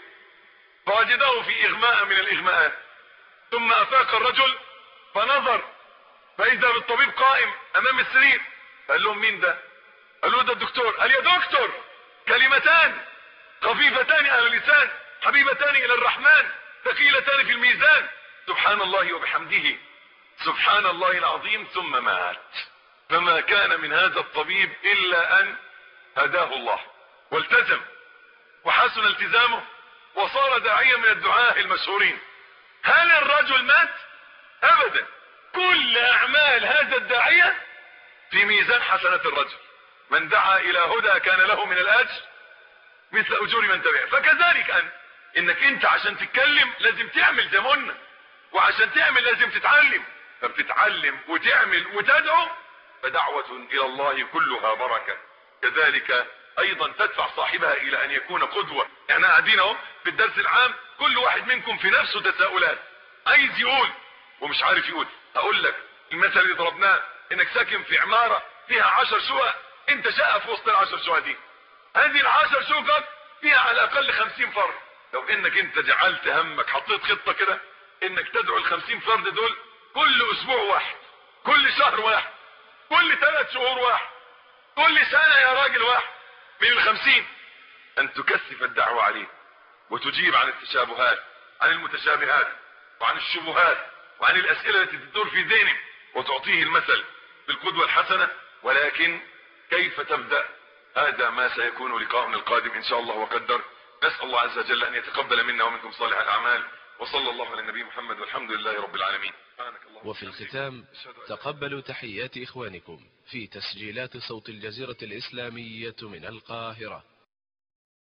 فوجده في اغماء من الاغماءات. ثم افاق الرجل فنظر فاذا بالطبيب قائم امام السرير. قال لهم مين ده؟ قالوا ده الدكتور. قال يا دكتور كلمتان خفيفتان على اللسان حبيبتان الى الرحمن ثقيلتان في الميزان سبحان الله وبحمده سبحان الله العظيم. ثم مات. فما كان من هذا الطبيب الا ان هداه الله والتزم وحسن التزامه وصار داعيا من الدعاة المشهورين. هل الرجل مات؟ ابدا. كل اعمال هذا الداعية في ميزان حسنات الرجل. من دعا الى هدى كان له من الاجر مثل اجور من تبعه. فكذلك انت، انك انت عشان تتكلم لازم تعمل زي ما قلنا، وعشان تعمل لازم تتعلم. فبتتعلم وتعمل وتدعو فدعوة الى الله كلها بركة. كذلك ايضا تدفع صاحبها الى ان يكون قدوة. احنا قاعدين اهو في الدرس العام كل واحد منكم في نفسه تساؤلات عايز يقول ومش عارف يقول. اقول لك المثل اللي ضربناه، انك ساكن في عمارة فيها عشر شقق، انت شقة في وسط العشر شقق دي. هذه العشر شقق فيها على الاقل خمسين فرد. لو انك انت جعلت همك حطيت خطة كده انك تدعو الخمسين فرد دول كل اسبوع واحد، كل شهر واحد، كل ثلاث شهور واحد، كل سنة يا راجل واحد من الخمسين، ان تكثف الدعوة عليه وتجيب عن التشابهات، عن المتشابهات، وعن الشبهات، وعن الاسئلة التي تدور في ذهنه، وتعطيه المثل بالقدوة الحسنة. ولكن كيف تبدأ؟ هذا ما سيكون لقاؤنا القادم ان شاء الله وقدر. نسأل الله عز وجل ان يتقبل منا ومنكم صالح الاعمال، وصلى الله على النبي محمد والحمد لله رب العالمين. وفي الختام تقبلوا تحيات إخوانكم في تسجيلات صوت الجزيرة الإسلامية من القاهرة.